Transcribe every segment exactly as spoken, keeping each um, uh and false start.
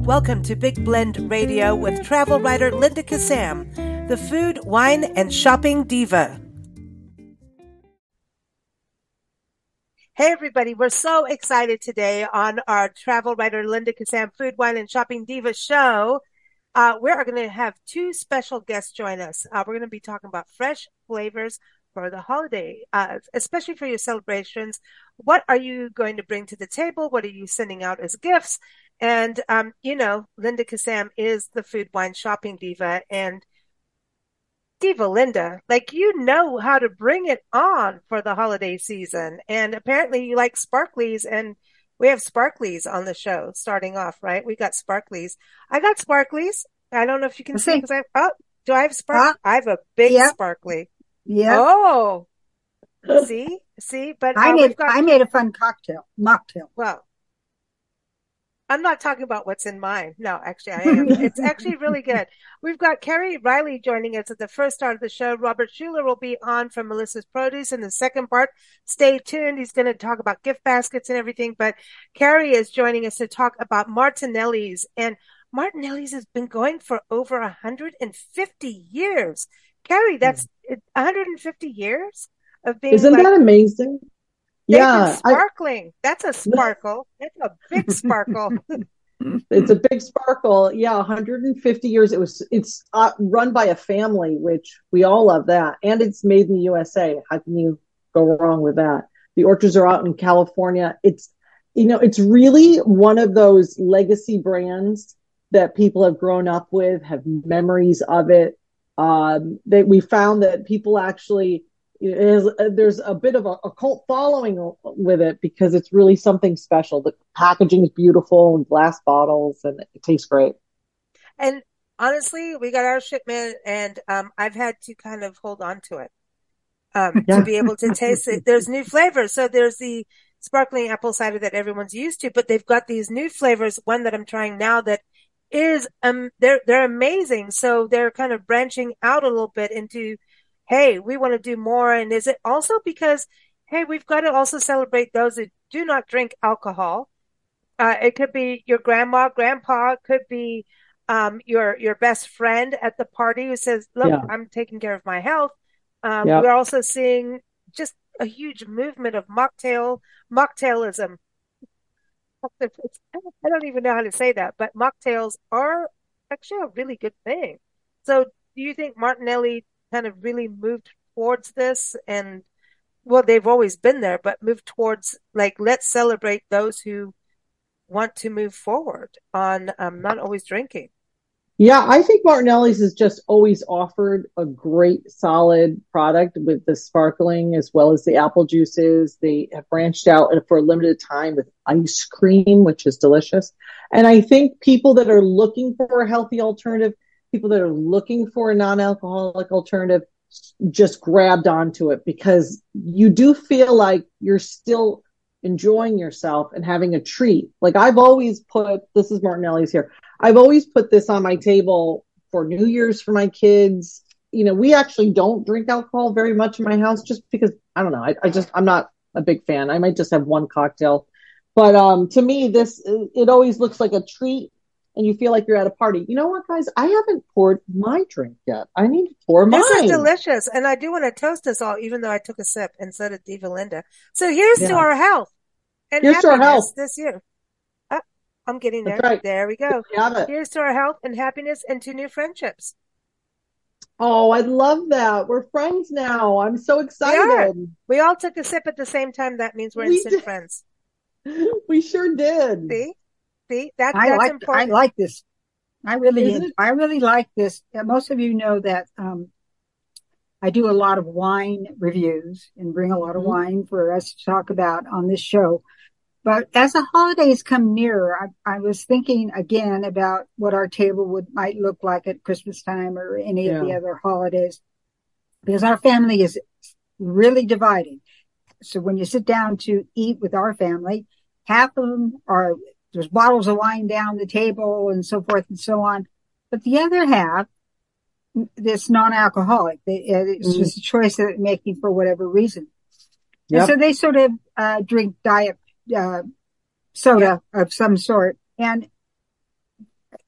Welcome to Big Blend Radio with travel writer Linda Kazam, the food, wine, and shopping diva. Hey everybody, we're so excited today on our travel writer Linda Kazam Food, Wine, and Shopping Diva show. Uh, we're going to have two special guests join us. Uh, we're going to be talking about fresh flavors for the holiday, uh, especially for your celebrations. What are you going to bring to the table? What are you sending out as gifts? And, um, you know, Linda Kazam is the food, wine, shopping diva, and Diva Linda, like, you know how to bring it on for the holiday season. And apparently you like sparklies, and we have sparklies on the show starting off, right? We got sparklies. I got sparklies. I don't know if you can see because I, oh, do I have sparklies? I have a big yep. sparkly. Yeah. Oh, see, see, but I uh, made, got, I made a fun cocktail, mocktail. Well, I'm not talking about what's in mine. No, actually, I am. It's actually really good. We've got Carrie Riley joining us at the first start of the show. Robert Schuler will be on from Melissa's Produce in the second part. Stay tuned. He's going to talk about gift baskets and everything. But Carrie is joining us to talk about Martinelli's. And Martinelli's has been going for over one hundred fifty years. Carrie, that's one hundred fifty years of being. Isn't like, that amazing? Yeah, sparkling. I, That's a sparkle. That's a big sparkle. It's a big sparkle. Yeah, one hundred fifty years. It was. It's uh, run by a family, which we all love that, and it's made in the U S A. How can you go wrong with that? The orchards are out in California. It's, you know, it's really one of those legacy brands that people have grown up with, have memories of it. Um, that we found that people actually. Is, there's a bit of a, a cult following with it because it's really something special. The packaging is beautiful and glass bottles, and it tastes great. And honestly, we got our shipment, and um, I've had to kind of hold on to it um, yeah. to be able to taste it. There's new flavors. So there's the sparkling apple cider that everyone's used to, but they've got these new flavors. One that I'm trying now that is um they're they're amazing. So they're kind of branching out a little bit into, hey, we want to do more. And is it also because, hey, we've got to also celebrate those that do not drink alcohol. Uh, it could be your grandma, grandpa, it could be um, your your best friend at the party who says, look, yeah. I'm taking care of my health. Um, yep. We're also seeing just a huge movement of mocktail, mocktailism. I don't even know how to say that, but mocktails are actually a really good thing. So do you think Martinelli kind of really moved towards this? And well, they've always been there, but moved towards, like, let's celebrate those who want to move forward on um, not always drinking. Yeah, I think Martinelli's has just always offered a great solid product with the sparkling as well as the apple juices. They have branched out for a limited time with ice cream, which is delicious. And I think people that are looking for a healthy alternative, people that are looking for a non-alcoholic alternative just grabbed onto it because you do feel like you're still enjoying yourself and having a treat. Like I've always put, this is Martinelli's here. I've always put this on my table for New Year's for my kids. You know, we actually don't drink alcohol very much in my house just because, I don't know, I, I just, I'm not a big fan. I might just have one cocktail. But um, to me, this, it always looks like a treat. And you feel like you're at a party. You know what, guys? I haven't poured my drink yet. I need to pour mine. This is delicious. And I do want to toast us all, even though I took a sip, and so did Diva Linda. So here's yeah. to our health and here's happiness to our health. This year. Oh, I'm getting there. Right. There we go. Here's to our health and happiness and to new friendships. Oh, I love that. We're friends now. I'm so excited. We, we all took a sip at the same time. That means we're we instant did. friends. We sure did. See? See, that, I that's like, important. I like this. I really, I really like this. Most of you know that um, I do a lot of wine reviews and bring a lot of mm-hmm. wine for us to talk about on this show. But as the holidays come nearer, I, I was thinking again about what our table would might look like at Christmas time or any yeah. of the other holidays, because our family is really divided. So when you sit down to eat with our family, half of them are, there's bottles of wine down the table and so forth and so on. But the other half, it's non-alcoholic. They, it's mm. just a choice that they're making for whatever reason. Yep. And so they sort of uh, drink diet uh, soda yep. of some sort. And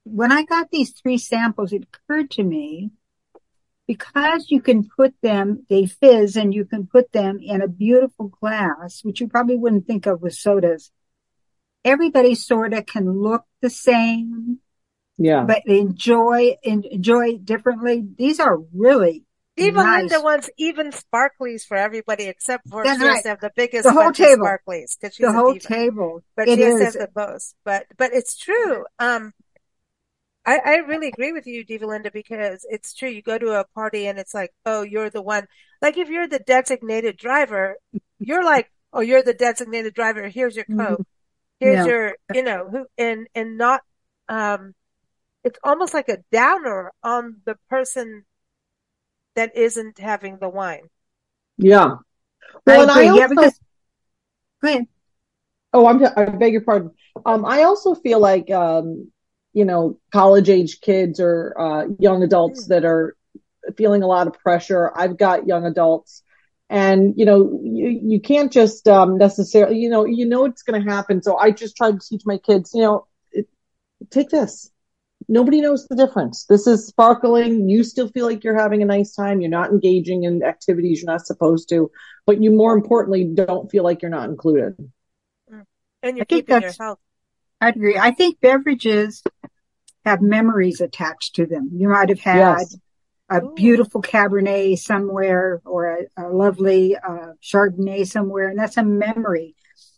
when I got these three samples, it occurred to me, because you can put them, they fizz, and you can put them in a beautiful glass, which you probably wouldn't think of with sodas. Everybody sort of can look the same, yeah, but they enjoy enjoy differently. These are really Diva nice. Linda wants even sparklies for everybody except for That's she has right. to have the biggest The whole bunch of table. sparklies because she's The a whole diva. table. But It she has to is. have the most. But but it's true. Um, I I really agree with you, Diva Linda, because it's true. You go to a party and it's like, oh, you're the one. Like if you're the designated driver, you're like, oh, you're the designated driver. Here's your Coke. Here's Yeah. your, you know, who and and not. Um, it's almost like a downer on the person that isn't having the wine. yeah. I Well, and agree. I Yeah, also, because go ahead. oh, I'm, I beg your pardon. Um, I also feel like, um, you know, college age kids or uh, young adults Mm. that are feeling a lot of pressure. I've got young adults, and you know, you you can't just um, necessarily, you know, you know it's going to happen. So I just try to teach my kids, you know, it, take this. Nobody knows the difference. This is sparkling. You still feel like you're having a nice time. You're not engaging in activities you're not supposed to, but you more importantly don't feel like you're not included. Mm. And you're I think keeping your that's, health. I agree. I think beverages have memories attached to them. You might have had Yes. a Ooh. beautiful Cabernet somewhere or a, a lovely uh, Chardonnay somewhere, and that's a memory.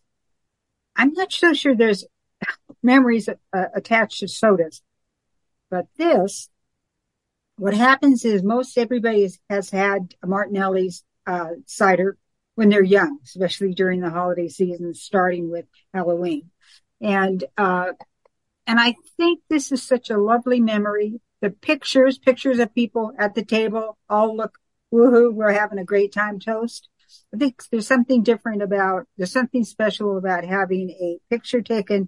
I'm not so sure there's memories uh, attached to sodas, but this, what happens is most everybody has, has had Martinelli's uh, cider when they're young, especially during the holiday season, starting with Halloween. And, uh, and I think this is such a lovely memory. The pictures, pictures of people at the table all look, woohoo, we're having a great time toast. I think there's something different about, there's something special about having a picture taken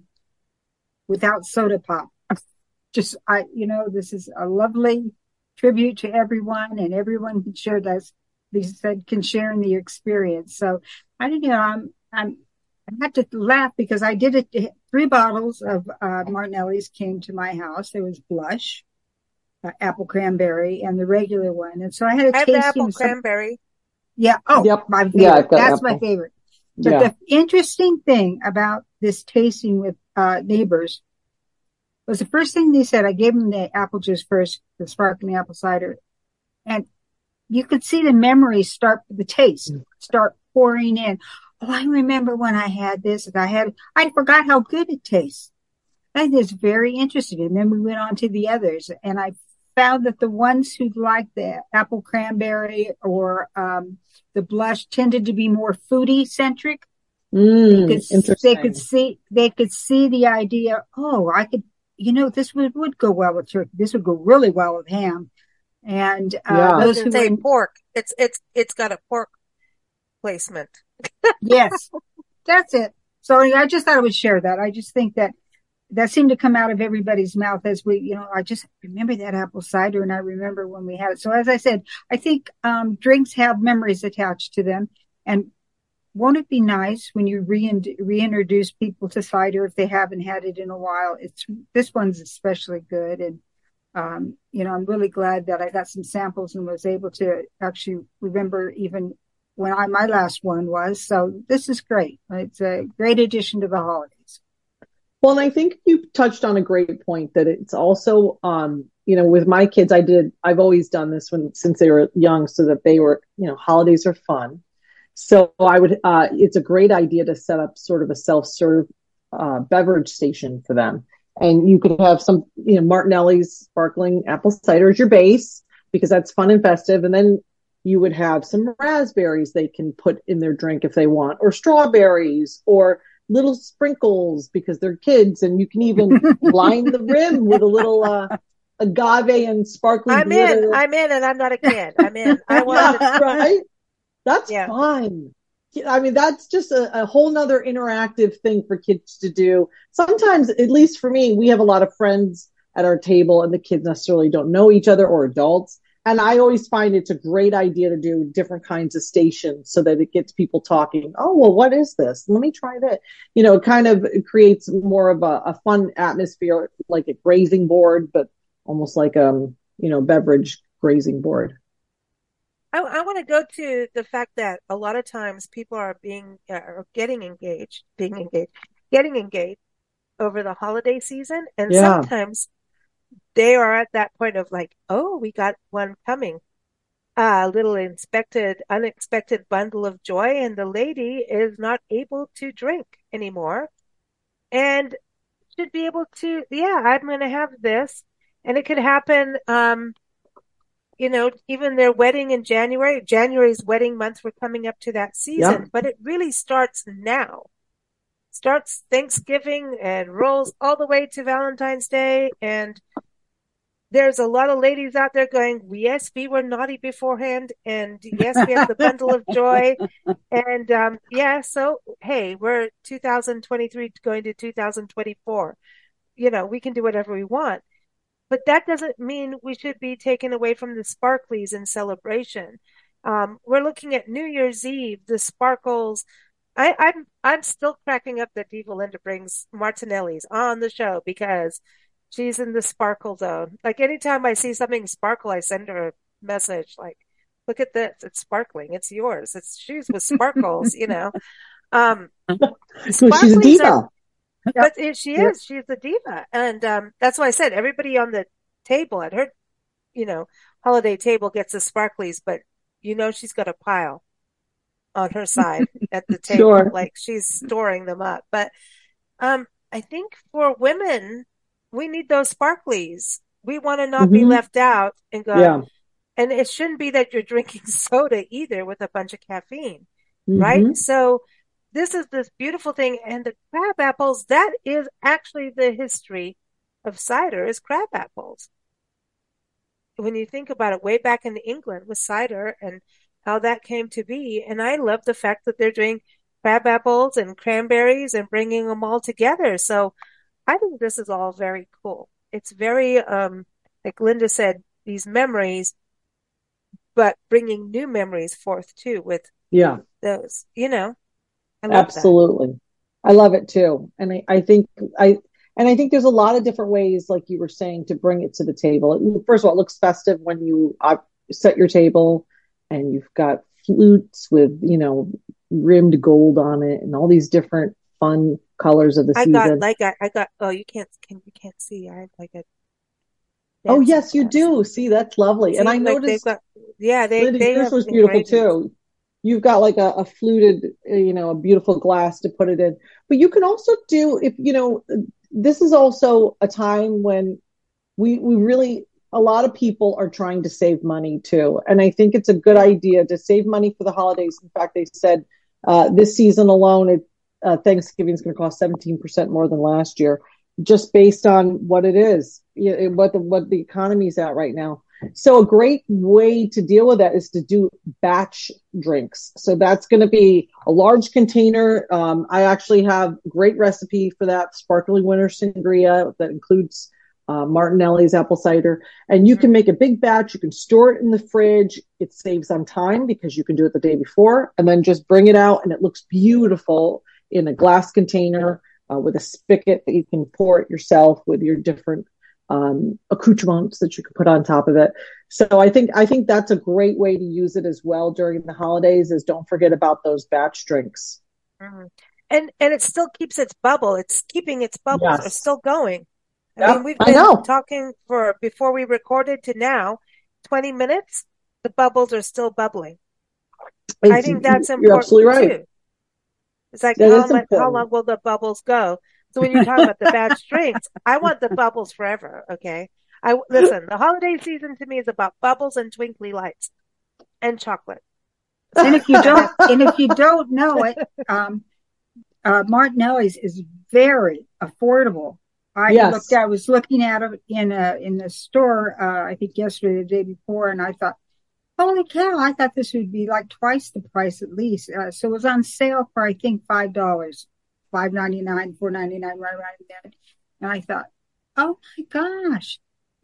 without soda pop. Just, I, you know, this is a lovely tribute to everyone, and everyone can share this. Lisa said can share in the experience. So I don't know. I'm, I'm, I had to laugh because I did it. Three bottles of uh, Martinelli's came to my house. There was Blush, uh, apple cranberry, and the regular one. And so I had a I have the tasting apple of some. cranberry. Yeah. Oh, Yep. my Yeah, favorite. I've got That's my apple. favorite. But Yeah. the interesting thing about this tasting with uh, neighbors was the first thing they said. I gave them the apple juice first, the sparkling apple cider, and you could see the memories start, the taste start pouring in. Oh, I remember when I had this, and I had, I forgot how good it tastes. I was very interested. And then we went on to the others, and I found that the ones who liked the apple cranberry or um, the Blush tended to be more foodie centric. Mm, they could, interesting. they could see, they could see the idea. Oh, I could, you know, this would, would go well with turkey. This would go really well with ham. And, uh, Yeah. I was those going who to say were, pork. It's it's it's got a pork placement. yes, that's it. So I just thought I would share that. I just think that that seemed to come out of everybody's mouth as we, you know, I just remember that apple cider, and I remember when we had it. So as I said, I think um, drinks have memories attached to them. And won't it be nice when you re- reintroduce people to cider if they haven't had it in a while? It's, this one's especially good. And, um, you know, I'm really glad that I got some samples and was able to actually remember even when I, my last one was. So this is great. It's a great addition to the holidays. Well, and I think you touched on a great point that it's also, um, you know, with my kids, I did, I've always done this when, since they were young, so that they were, you know, holidays are fun. So I would, uh, it's a great idea to set up sort of a self-serve, uh, beverage station for them. And you could have some, you know, Martinelli's sparkling apple cider as your base, because that's fun and festive. And then you would have some raspberries they can put in their drink if they want, or strawberries, or little sprinkles because they're kids. And you can even line the rim with a little, uh, agave and sparkly I'm glitter. in. I'm in, and I'm not a kid. I'm in. I want Yeah, to. right? That's Yeah. fun. I mean, that's just a, a whole nother interactive thing for kids to do. Sometimes, at least for me, we have a lot of friends at our table and the kids necessarily don't know each other, or adults. and I always find it's a great idea to do different kinds of stations so that it gets people talking. Oh, well, what is this? Let me try that. You know, it kind of creates more of a, a fun atmosphere, like a grazing board, but almost like um, you know, beverage grazing board. I, I want to go to the fact that a lot of times people are being uh, or getting engaged, being engaged, getting engaged over the holiday season, and Yeah. sometimes they are at that point of like, oh, we got one coming, a little inspected, unexpected bundle of joy, and the lady is not able to drink anymore, and should be able to, yeah, I'm going to have this, and it could happen. Um, you know, even their wedding in January, January's wedding month, we're coming up to that season, Yep. but it really starts now. Starts Thanksgiving and rolls all the way to Valentine's Day. And there's a lot of ladies out there going, yes, we were naughty beforehand. And yes, we have the bundle of joy. And um, yeah, so hey, we're two thousand twenty-three going to two thousand twenty-four. You know, we can do whatever we want. But that doesn't mean we should be taken away from the sparklies in celebration. Um, we're looking at New Year's Eve, the sparkles. I, I'm I'm still cracking up that Diva Linda brings Martinelli's on the show because she's in the sparkle zone. Like anytime I see something sparkle, I send her a message like, "Look at this! It's sparkling. It's yours. It's shoes with sparkles." You know, um, So she's a diva. Are, but it, she Yep. is. She's a diva, and um, that's why I said everybody on the table at her, you know, holiday table gets the sparklies, but you know she's got a pile on her side at the table, Sure. like she's storing them up. But um, I think for women, we need those sparklies. We want to not be Mhm. left out and go. Yeah. And it shouldn't be that you're drinking soda either with a bunch of caffeine, Mhm. right? So this is this beautiful thing. And the crab apples, that is actually the history of cider, is crab apples. When you think about it, way back in England with cider and how that came to be. And I love the fact that they're doing crab apples and cranberries and bringing them all together. So I think this is all very cool. It's very, um, like Linda said, these memories, but bringing new memories forth too with Yeah. those, you know, I love Absolutely. that. I love it too. And I, I think I and I think there's a lot of different ways, like you were saying, to bring it to the table. First of all, it looks festive when you uh, set your table and you've got flutes with, you know, rimmed gold on it and all these different fun colors of the I season. got like I, I got oh you can't can you can't see I have like a Oh yes, you glass. do. See, that's lovely. See, and I like noticed they've got yeah they Linda, they yours have was beautiful engravings. too. You've got like a, a fluted, uh, you know, a beautiful glass to put it in. But you can also do, if, you know, this is also a time when we, we really, a lot of people are trying to save money too. And I think it's a good idea to save money for the holidays. In fact, they said uh, this season alone, it, uh, Thanksgiving is going to cost seventeen percent more than last year, just based on what it is, you know, what the, what the economy's at right now. So a great way to deal with that is to do batch drinks. So that's going to be a large container. Um, I actually have a great recipe for that, sparkling winter sangria that includes uh, Martinelli's apple cider. And you can make a big batch. You can store it in the fridge. It saves on time because you can do it the day before and then just bring it out and it looks beautiful in a glass container uh, with a spigot that you can pour it yourself with your different um, accoutrements that you could put on top of it. So I think, I think that's a great way to use it as well during the holidays, is don't forget about those batch drinks. Mm-hmm. And, and it still keeps its bubble. It's keeping its bubbles Yes. are still going. I Yep, mean, we've I been know. talking for, before we recorded to now, twenty minutes, the bubbles are still bubbling. It's, I think that's you're absolutely important right. too. It's like, That how is much, how important. long will the bubbles go? So when you're talking about the batch drinks, I want the bubbles forever. Okay. I listen, the holiday season to me is about bubbles and twinkly lights and chocolate. And if you don't, and if you don't know it, um, uh, Martinelli's is very affordable. I Yes. looked, I was looking at it in a, in the store, uh, I think yesterday, the day before, and I thought, holy cow, I thought this would be like twice the price at least. Uh, so it was on sale for, I think, five dollars, five ninety-nine, four ninety-nine, right around there. And I thought, oh my gosh,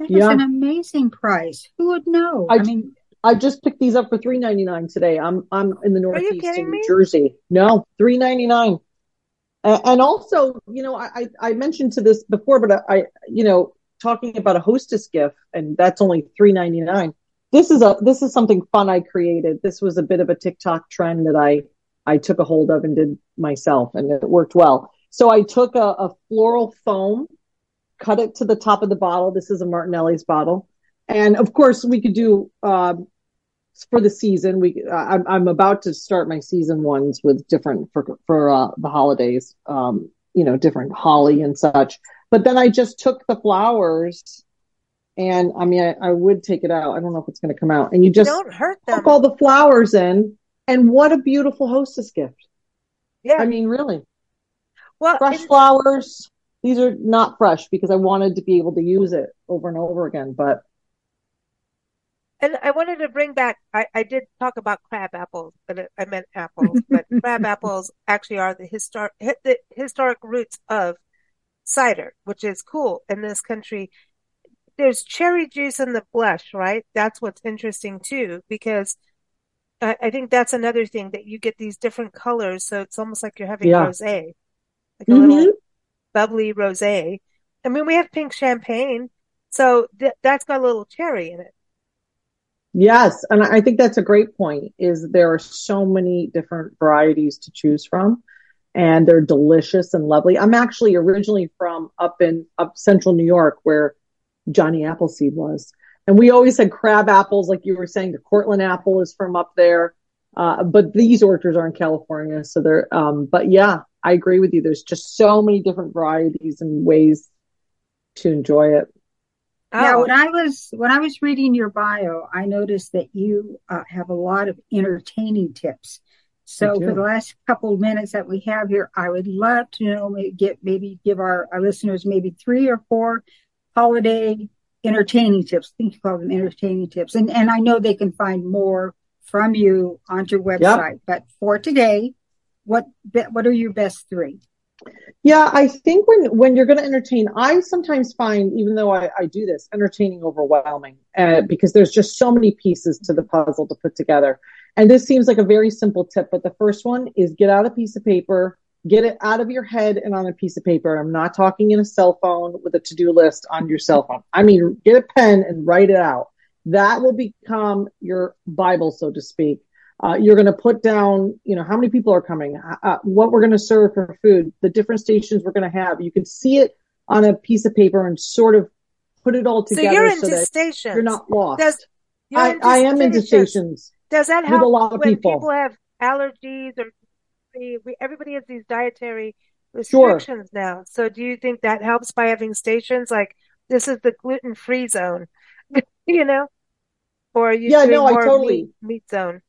That is Yeah. an amazing price. Who would know? I, I mean, I just picked these up for three ninety-nine today. I'm I'm in the Are you Northeast in kidding New me? Jersey. No, three ninety-nine. Uh, and also, you know, I, I mentioned to this before, but I, you know, talking about a hostess gift, and that's only three ninety-nine. This is a this is something fun I created. This was a bit of a TikTok trend that I I took a hold of and did myself, and it worked well. So I took a, a floral foam, cut it to the top of the bottle. This is a Martinelli's bottle, and of course we could do. Um, for the season. We I'm I'm about to start my season ones with different for for uh, the holidays. Um, you know, different holly and such. But then I just took the flowers, and I mean, I, I would take it out. I don't know if it's going to come out. And you just Don't hurt poke them. all the flowers in, and what a beautiful hostess gift. Yeah. I mean, really, Well, fresh it, flowers. These are not fresh because I wanted to be able to use it over and over again, but. and I wanted to bring back, I, I did talk about crab apples, but it, I meant apples, but crab apples actually are the historic, the historic roots of cider, which is cool in this country. There's cherry juice in the blush, right? That's what's interesting too, because I, I think that's another thing that you get these different colors. So it's almost like you're having Yeah. rosé, like a Mhm. little bubbly rosé. I mean, we have pink champagne, so th that's got a little cherry in it. Yes, and I think that's a great point, is there are so many different varieties to choose from, and they're delicious and lovely. I'm actually originally from up in up central New York where Johnny Appleseed was. And we always had crab apples, like you were saying, the Cortland apple is from up there. Uh, but these orchards are in California. So they're, um, but yeah, I agree with you. There's just so many different varieties and ways to enjoy it. yeah, Oh, when I was when I was reading your bio, I noticed that you uh, have a lot of entertaining tips. I So for the do. last couple of minutes that we have here, I would love to know, maybe get maybe give our, our listeners maybe three or four holiday entertaining tips. I think you call them entertaining tips. And and I know they can find more from you on your Yep. website. But for today, what be- what are your best three? Yeah, I think when when you're going to entertain, I sometimes find, even though I, I do this, entertaining overwhelming, uh, because there's just so many pieces to the puzzle to put together. And this seems like a very simple tip, but the first one is get out a piece of paper, get it out of your head and on a piece of paper. I'm not talking in a cell phone with a to-do list on your cell phone. I mean, get a pen and write it out. That will become your Bible, so to speak. Uh, you're going to put down, you know, how many people are coming, uh, what we're going to serve for food, the different stations we're going to have. You can see it on a piece of paper and sort of put it all so together you're so into that stations. you're not lost. Does you're I, into I am into stations. stations Does that with a help lot of when people. people have allergies or we, we, everybody has these dietary Sure. restrictions now? So do you think that helps by having stations like this is the gluten-free zone, you know, or are you Yeah, doing no, I more totally. meat meat zone?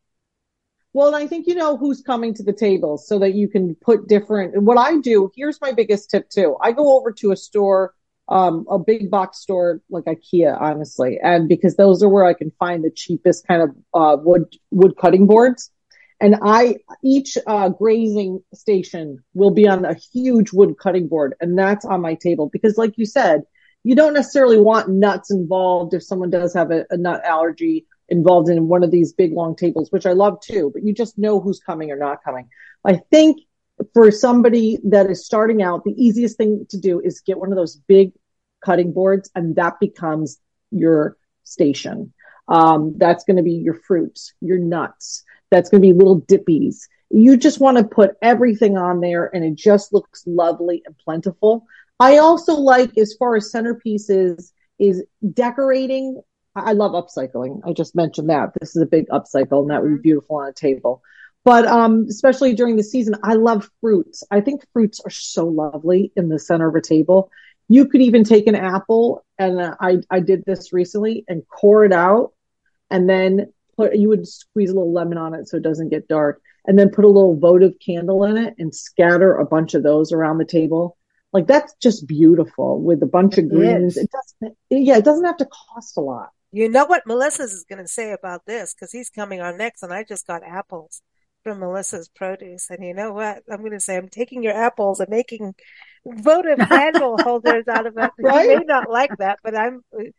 Well, I think you know who's coming to the table so that you can put different. And what I do, here's my biggest tip too. I go over to a store, um, a big box store like IKEA, honestly, and because those are where I can find the cheapest kind of uh, wood wood cutting boards. And I each uh, grazing station will be on a huge wood cutting board, and that's on my table because, like you said, you don't necessarily want nuts involved if someone does have a, a nut allergy involved in one of these big long tables, which I love too, but you just know who's coming or not coming. I think for somebody that is starting out, the easiest thing to do is get one of those big cutting boards, and that becomes your station. Um, that's going to be your fruits, your nuts. That's going to be little dippies. You just want to put everything on there, and it just looks lovely and plentiful. I also like, as far as centerpieces, is decorating. I love upcycling. I just mentioned that. This is a big upcycle, and that would be beautiful on a table. But um, especially during the season, I love fruits. I think fruits are so lovely in the center of a table. You could even take an apple, and uh, I, I did this recently, and core it out, and then put, you would squeeze a little lemon on it so it doesn't get dark, and then put a little votive candle in it and scatter a bunch of those around the table. Like, that's just beautiful with a bunch It of greens. is. It doesn't, yeah, it doesn't have to cost a lot. You know what Melissa's is going to say about this because he's coming on next, and I just got apples from Melissa's Produce. And you know what? I'm going to say I'm taking your apples and making votive candle holders out of it. He Right? may not like that, but I'm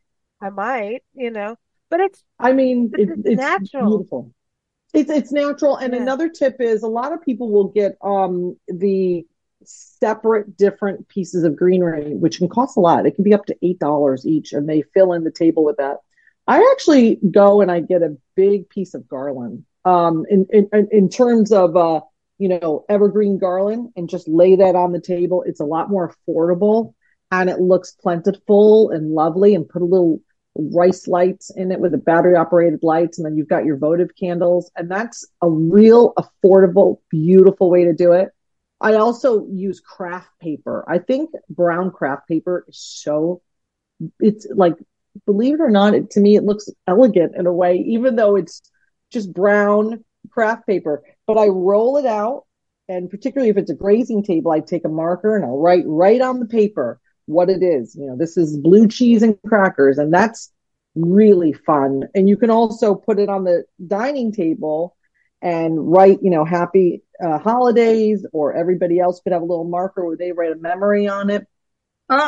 I might, you know, but it's, I mean, it's it, it's natural. beautiful. It's it's natural. And Yeah. another tip is a lot of people will get um the separate different pieces of greenery, which can cost a lot. It can be up to eight dollars each, and they fill in the table with that. I actually go and I get a big piece of garland. Um, in in in terms of uh, you know, evergreen garland, and just lay that on the table. It's a lot more affordable, and it looks plentiful and lovely. And put a little rice lights in it with the battery operated lights, and then you've got your votive candles, and that's a real affordable, beautiful way to do it. I also use craft paper. I think brown craft paper is so, it's like, believe it or not, it, to me it looks elegant in a way, even though it's just brown craft paper. But I roll it out, and particularly if it's a grazing table, I take a marker and I'll write right on the paper what it is. You know, this is blue cheese and crackers, and that's really fun. And you can also put it on the dining table and write, you know, happy uh, holidays, or everybody else could have a little marker where they write a memory on it. Oh,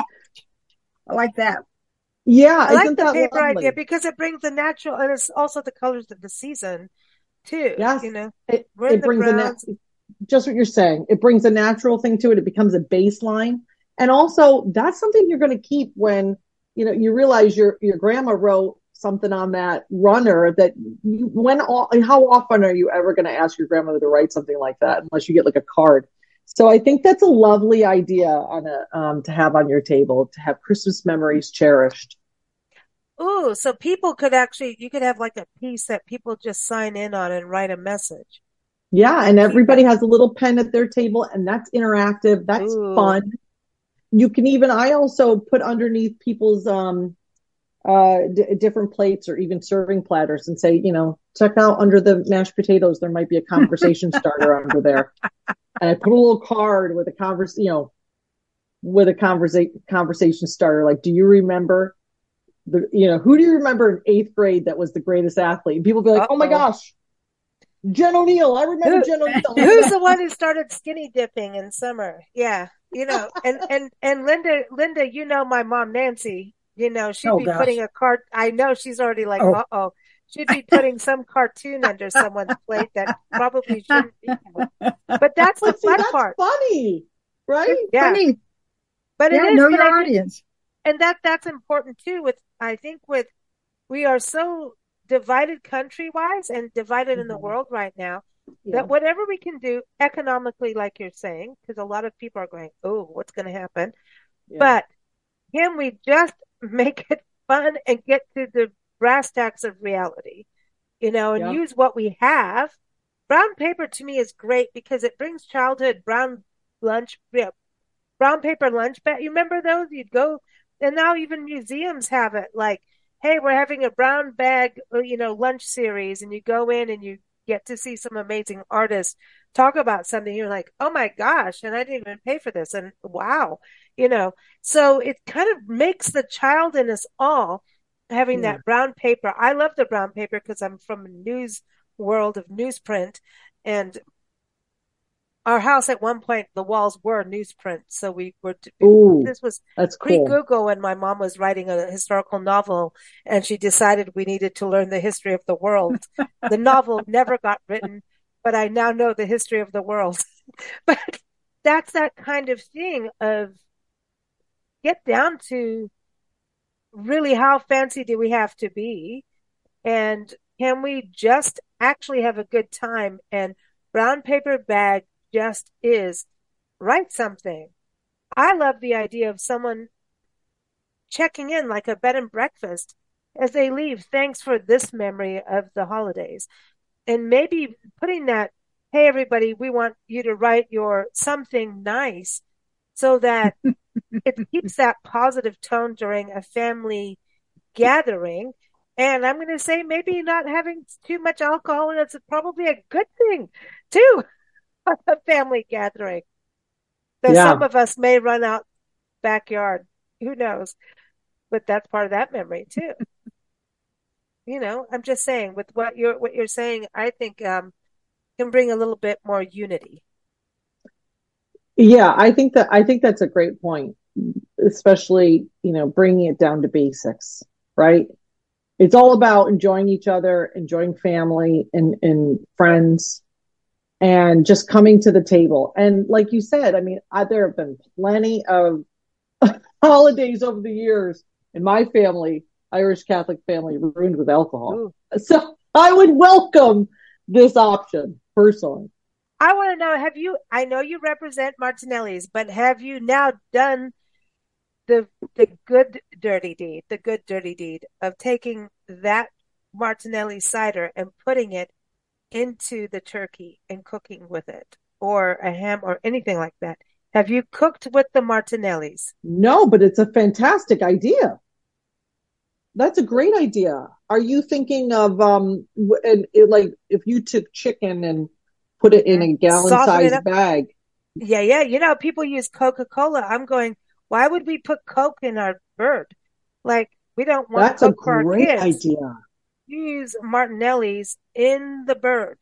I like that. Yeah, I like isn't the that paper lovely? idea because it brings the natural, and it's also the colors of the season too. Yes, You know, it, we're in it the brings a na- browns. just what you're saying. It brings a natural thing to it. It becomes a baseline, and also that's something you're going to keep when you know you realize your your grandma wrote something on that runner that you, when how often are you ever going to ask your grandmother to write something like that unless you get like a card. So I think that's a lovely idea on a um, to have on your table, to have Christmas memories cherished. Ooh, so people could actually, you could have like a piece that people just sign in on and write a message Yeah, and and keep everybody it. has a little pen at their table, and that's interactive. That's Ooh, fun. You can even, I also put underneath people's um uh d- different plates or even serving platters and say, you know, check out under the mashed potatoes, there might be a conversation starter under there. And I put a little card with a converse, you know, with a conversation conversation starter. Like, do you remember the, you know, who do you remember in eighth grade that was the greatest athlete? And people be like, oh my uh-oh. gosh, Jen O'Neill. I remember Who, Jen O'Neill. Look at who's that. the one who started skinny dipping in summer? Yeah, you know, and, and, and Linda, Linda, you know, my mom, Nancy, you know, she'd Oh be putting gosh. a cart. I know she's already like, Oh, uh-oh, she'd be putting some cartoon under someone's plate that probably shouldn't be. But that's the But see, fun that's part. funny, it's right? Yeah, funny. but it Yeah, is, know but I your do, audience. and that, that's important too with, I think with, we are so divided country wise and divided in the Mm-hmm. world right now Yeah. that whatever we can do economically, like you're saying, because a lot of people are going, oh, what's going to happen? Yeah. But can we just make it fun and get to the brass tacks of reality, you know, and Yeah. use what we have? Brown paper to me is great because it brings childhood brown lunch, yeah, brown paper lunch bag. You remember those? You'd go, and now even museums have it. Like, hey, we're having a brown bag, uh, you know, lunch series, and you go in and you get to see some amazing artists talk about something. You're like, oh my gosh, and I didn't even pay for this, and wow, you know. So it kind of makes the child in us all having Yeah. that brown paper. I love the brown paper because I'm from a news world of newsprint, and our house at one point, the walls were newsprint. So we were, Ooh, this was that's pre cool. Google when my mom was writing a historical novel and she decided we needed to learn the history of the world. The novel never got written, but I now know the history of the world. But that's that kind of thing of get down to really how fancy do we have to be? And can we just actually have a good time? And brown paper bag just is write something. I love the idea of someone checking in like a bed and breakfast as they leave. Thanks for this memory of the holidays. And maybe putting that, hey, everybody, we want you to write your something nice so that it keeps that positive tone during a family gathering. And I'm going to say maybe not having too much alcohol, and it's probably a good thing too, a family gathering. Though some Yeah. of us may run out backyard, who knows? But that's part of that memory too. You know, I'm just saying with what you're what you're saying, I think um can bring a little bit more unity. Yeah, I think that I think that's a great point, especially, you know, bringing it down to basics. right? It's all about enjoying each other, enjoying family and, and friends, and just coming to the table. And like you said, I mean, I, there have been plenty of holidays over the years in my family, Irish Catholic family, ruined with alcohol. Ooh. So I would welcome this option personally. I want to know, have you, I know you represent Martinelli's, but have you now done the the good dirty deed, the good dirty deed of taking that Martinelli cider and putting it into the turkey and cooking with it, or a ham or anything like that? Have you cooked with the Martinellis? No, but it's a fantastic idea. That's a great idea. Are you thinking of um and it, like if you took chicken and put it in a gallon-sized bag? Yeah, yeah. You know, people use Coca-Cola. I'm going, why would we put Coke in our bird? Like, we don't want That's Coke a for great our kids. idea. Use Martinelli's in the bird.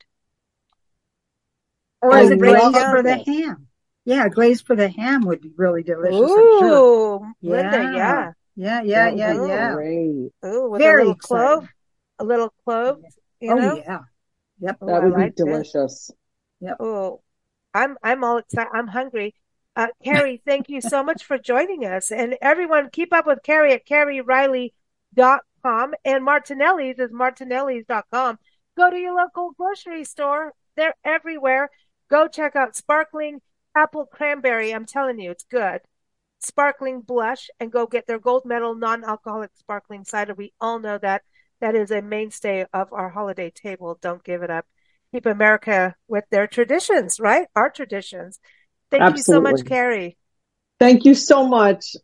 Or as a glaze for the ham. Yeah, a glaze for the ham would be really delicious. Ooh, I'm sure. Linda, yeah. yeah. Yeah, yeah, that yeah, yeah. Great. Ooh, with Very a little exciting. clove. A little clove, you oh, know? yeah. Yep. Ooh, that would like be delicious. This. Yep. Oh, I'm I'm all excited. I'm hungry. Uh, Carrie, thank you so much for joining us. And everyone, keep up with Carrie at carrie riley dot com. And Martinelli's is martinellis dot com. Go to your local grocery store. They're everywhere. Go check out Sparkling Apple Cranberry. I'm telling you, it's good. Sparkling Blush, and go get their gold medal non-alcoholic sparkling cider. We all know that. That is a mainstay of our holiday table. Don't give it up. Keep America with their traditions, right? Our traditions. Thank Absolutely. you so much, Carrie. Thank you so much.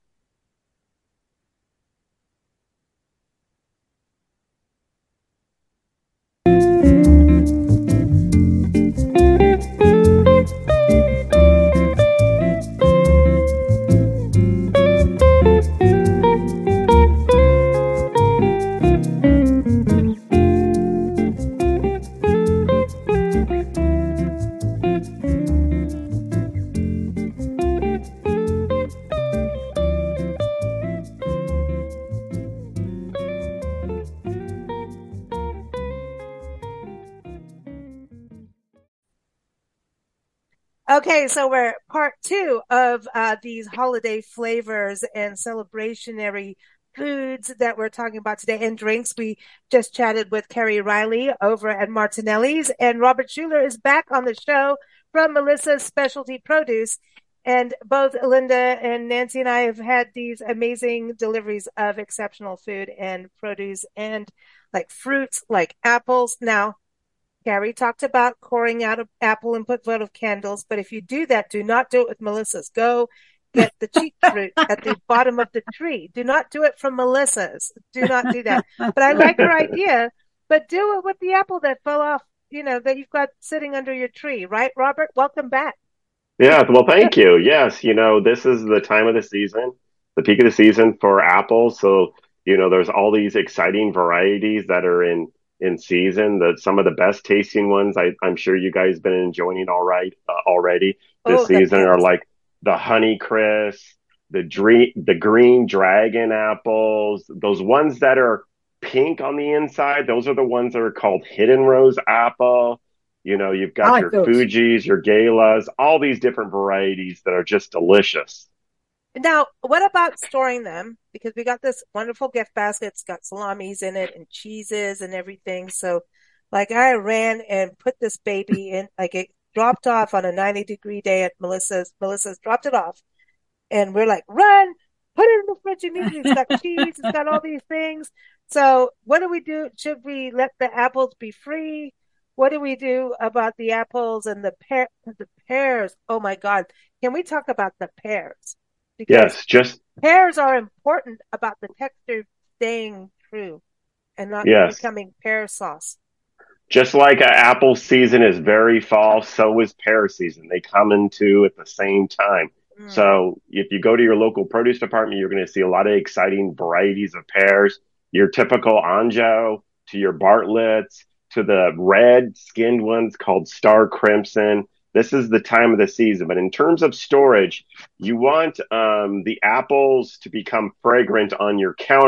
Okay, so we're part two of uh, these holiday flavors and celebrationary foods that we're talking about today, and drinks. We just chatted with Carrie Riley over at Martinelli's, and Robert Schuler is back on the show from Melissa's Specialty Produce. And both Linda and Nancy and I have had these amazing deliveries of exceptional food and produce and like fruits, like apples. Now, Carrie talked about coring out an apple and put votive candles, but if you do that, do not do it with Melissa's. Go get the cheap fruit at the bottom of the tree. Do not do it from Melissa's. Do not do that. But I like her idea, but do it with the apple that fell off, you know, that you've got sitting under your tree, right, Robert? Welcome back. Yeah, well, thank you. Yes, you know, this is the time of the season, the peak of the season for apples. So, you know, there's all these exciting varieties that are in in season. That some of the best tasting ones I, I'm sure you guys been enjoying all right uh, already this oh, season are like the Honey Crisp, the dream, the green dragon apples, those ones that are pink on the inside. Those are the ones that are called Hidden Rose apple. You know, you've got like your those. Fuji's, your Galas, all these different varieties that are just delicious. Now, what about storing them? Because we got this wonderful gift basket. It's got salamis in it and cheeses and everything. So, like, I ran and put this baby in, like, it dropped off on a ninety degree day at Melissa's. Melissa's dropped it off. And we're like, run, put it in the fridge immediately. It's got cheese. It's got all these things. So what do we do? Should we let the apples be free? What do we do about the apples and the pear, the pears? Oh, my God. Can we talk about the pears? Because yes, just pears are important about the texture staying true and not yes. becoming pear sauce. Just like an apple season is very fall, so is pear season. They come into at the same time. Mm. So if you go to your local produce department, you're going to see a lot of exciting varieties of pears. Your typical Anjou to your Bartlett's to the red skinned ones called Star Crimson. This is the time of the season. But in terms of storage, you want um, the apples to become fragrant on your counter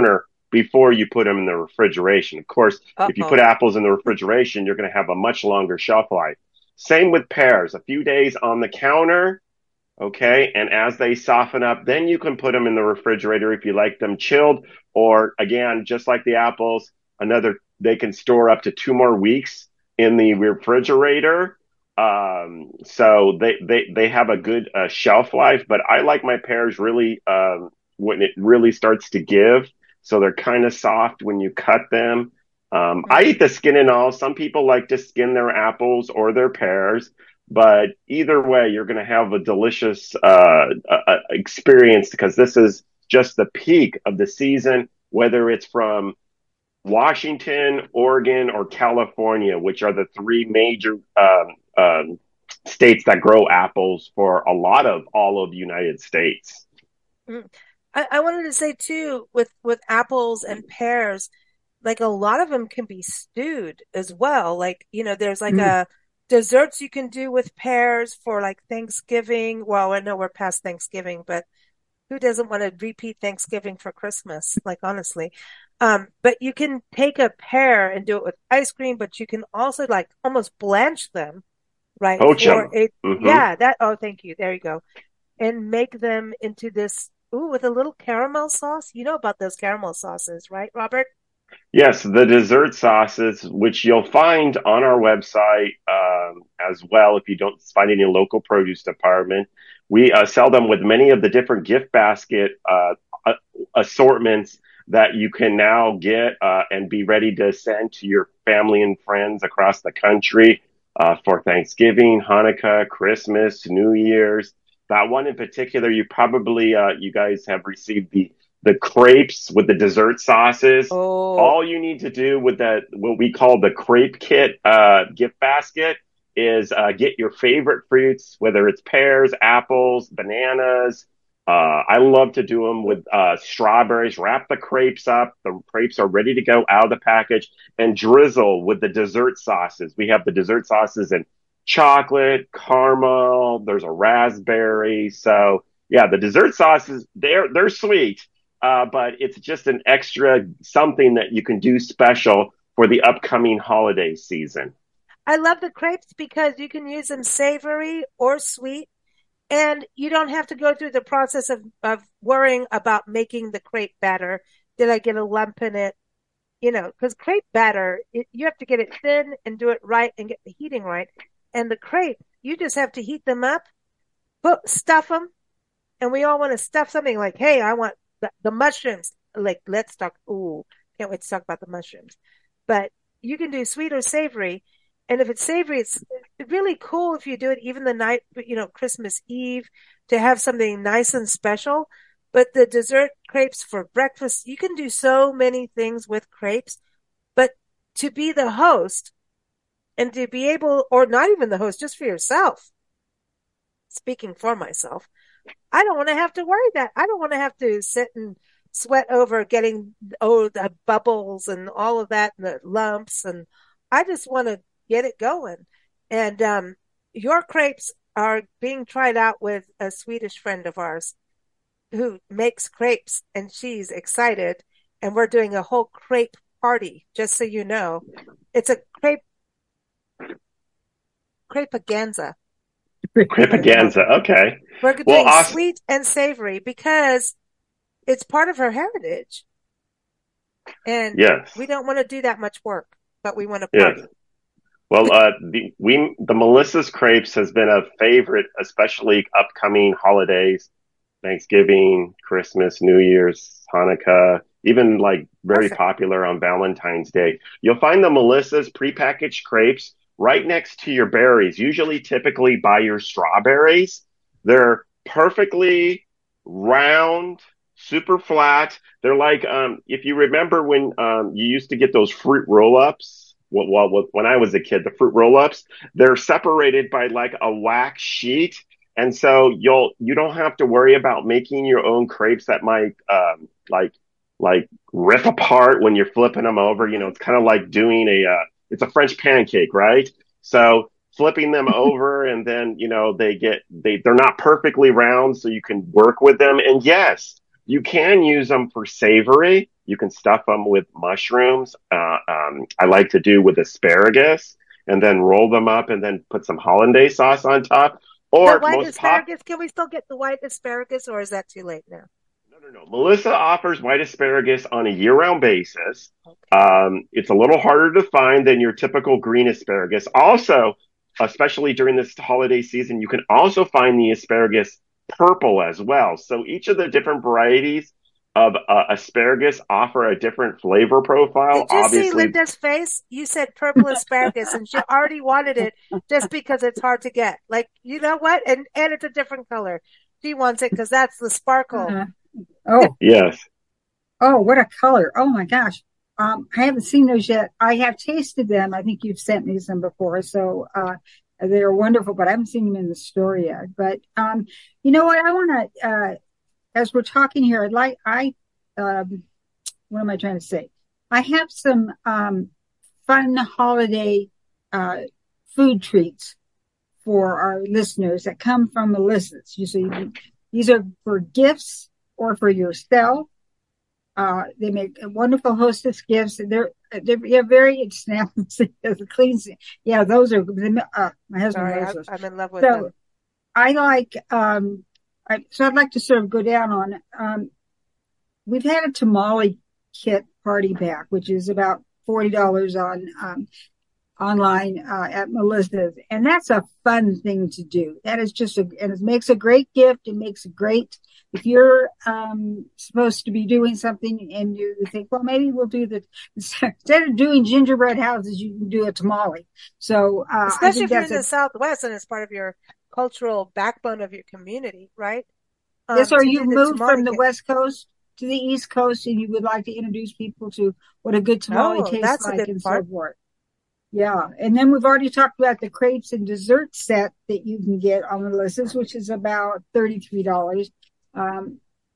before you put them in the refrigeration. Of course, Uh-oh. if you put apples in the refrigeration, you're going to have a much longer shelf life. Same with pears, a few days on the counter. Okay. And as they soften up, then you can put them in the refrigerator if you like them chilled, or again, just like the apples, another, they can store up to two more weeks in the refrigerator. Um, so they, they, they have a good uh, shelf life, but I like my pears really, um, when it really starts to give. So they're kind of soft when you cut them. Um, I eat the skin and all. Some people like to skin their apples or their pears, but either way, you're going to have a delicious uh, uh, experience, because this is just the peak of the season, whether it's from Washington, Oregon, or California, which are the three major um, um, states that grow apples for a lot of all of the United States. I, I wanted to say too, with, with apples and pears, like a lot of them can be stewed as well. Like, you know, there's like mm. a desserts you can do with pears for like Thanksgiving. Well, I know we're past Thanksgiving, but who doesn't want to repeat Thanksgiving for Christmas? Like, honestly. Um, but you can take a pear and do it with ice cream, but you can also like almost blanch them, right? Poach them. It, mm-hmm. Yeah, that, oh, thank you. There you go. And make them into this, ooh, with a little caramel sauce. You know about those caramel sauces, right, Robert? Yes, the dessert sauces, which you'll find on our website um, as well if you don't find it in your local produce department. We uh, sell them with many of the different gift basket uh, assortments that you can now get uh, and be ready to send to your family and friends across the country uh, for Thanksgiving, Hanukkah, Christmas, New Year's. That one in particular, you probably, uh, you guys have received the the crepes with the dessert sauces. Oh. All you need to do with that, what we call the crepe kit uh, gift basket, is uh, get your favorite fruits, whether it's pears, apples, bananas. Uh, I love to do them with uh, strawberries. Wrap the crepes up. The crepes are ready to go out of the package, and drizzle with the dessert sauces. We have the dessert sauces in chocolate, caramel. There's a raspberry. So yeah, the dessert sauces, they're they're sweet. Uh, but it's just an extra something that you can do special for the upcoming holiday season. I love the crepes because you can use them savory or sweet, and you don't have to go through the process of, of worrying about making the crepe batter. Did I get a lump in it? You know, because crepe batter, it, you have to get it thin and do it right and get the heating right. And the crepe, you just have to heat them up, put, stuff them, and we all want to stuff something like, hey, I want The, the mushrooms, like, let's talk. Ooh, can't wait to talk about the mushrooms. But you can do sweet or savory. And if it's savory, it's really cool if you do it even the night, you know, Christmas Eve, to have something nice and special. But the dessert crepes for breakfast, you can do so many things with crepes. But to be the host and to be able, or not even the host, just for yourself, speaking for myself, I don't want to have to worry that. I don't want to have to sit and sweat over getting, oh, the bubbles and all of that and the lumps. And I just want to get it going. And um, your crepes are being tried out with a Swedish friend of ours who makes crepes, and she's excited. And we're doing a whole crepe party, just so you know. It's a crepe, crepeganza. Crepeganza, okay. We're doing well, awesome. Sweet and savory because it's part of her heritage. And yes. we don't want to do that much work, but we want to party. Yes. Well, uh, the, we, the Melissa's Crepes has been a favorite, especially upcoming holidays, Thanksgiving, Christmas, New Year's, Hanukkah, even like very Perfect. popular on Valentine's Day. You'll find the Melissa's prepackaged crepes right next to your berries, usually typically by your strawberries. They're perfectly round, super flat. They're like, um, if you remember when um, you used to get those fruit roll-ups, well, well, when I was a kid, the fruit roll-ups, they're separated by like a wax sheet. And so you'll, you don't have to worry about making your own crepes that might, um, like, like rip apart when you're flipping them over. You know, it's kind of like doing a, uh, it's a French pancake, right? So flipping them over, and then, you know, they get, they, they're not perfectly round, so you can work with them. And yes, you can use them for savory. You can stuff them with mushrooms. Uh, um, I like to do with asparagus, and then roll them up, and then put some hollandaise sauce on top. The Or white most pop. asparagus, can we still get the white asparagus, or is that too late now? No, no, no. Melissa offers white asparagus on a year-round basis. Okay. Um, it's a little harder to find than your typical green asparagus. Also, especially during this holiday season, you can also find the asparagus purple as well. So each of the different varieties of uh, asparagus offer a different flavor profile. Did you Obviously, see Linda's face? You said purple asparagus, and she already wanted it just because it's hard to get. Like, you know what? And and it's a different color. She wants it because that's the sparkle. Uh, oh, yes. oh, what a color! Oh my gosh, um, I haven't seen those yet. I have tasted them. I think you've sent me some before, so uh, they're wonderful. But I haven't seen them in the store yet. But um, you know what? I want to. Uh, As we're talking here, I'd like, I, um, what am I trying to say? I have some, um, fun holiday, uh, food treats for our listeners that come from Melissa's. Usually these are for gifts or for yourself. Uh, they make wonderful hostess gifts. They're, they're, they're very, it's now, it's clean. Yeah, those are, uh, my husband Sorry, loves those. I'm in love with So them. I like, um, I, so I'd like to sort of go down on it. Um, we've had a tamale kit party pack, which is about forty dollars on, um, online, uh, at Melissa's. And that's a fun thing to do. That is just a, and it makes a great gift. It makes a great, if you're, um, supposed to be doing something and you think, well, maybe we'll do the, instead of doing gingerbread houses, you can do a tamale. So, uh, Especially I think if you're in that's the a, Southwest and it's part of your cultural backbone of your community, right? Um, yes, or to you do the moved tamale from the kit. West Coast to the East Coast and you would like to introduce people to what a good tamale Oh, tastes that's a like good and part. so forth. Yeah. And then we've already talked about the crepes and dessert set that you can get on Melissa's, which is about thirty-three dollars. Um,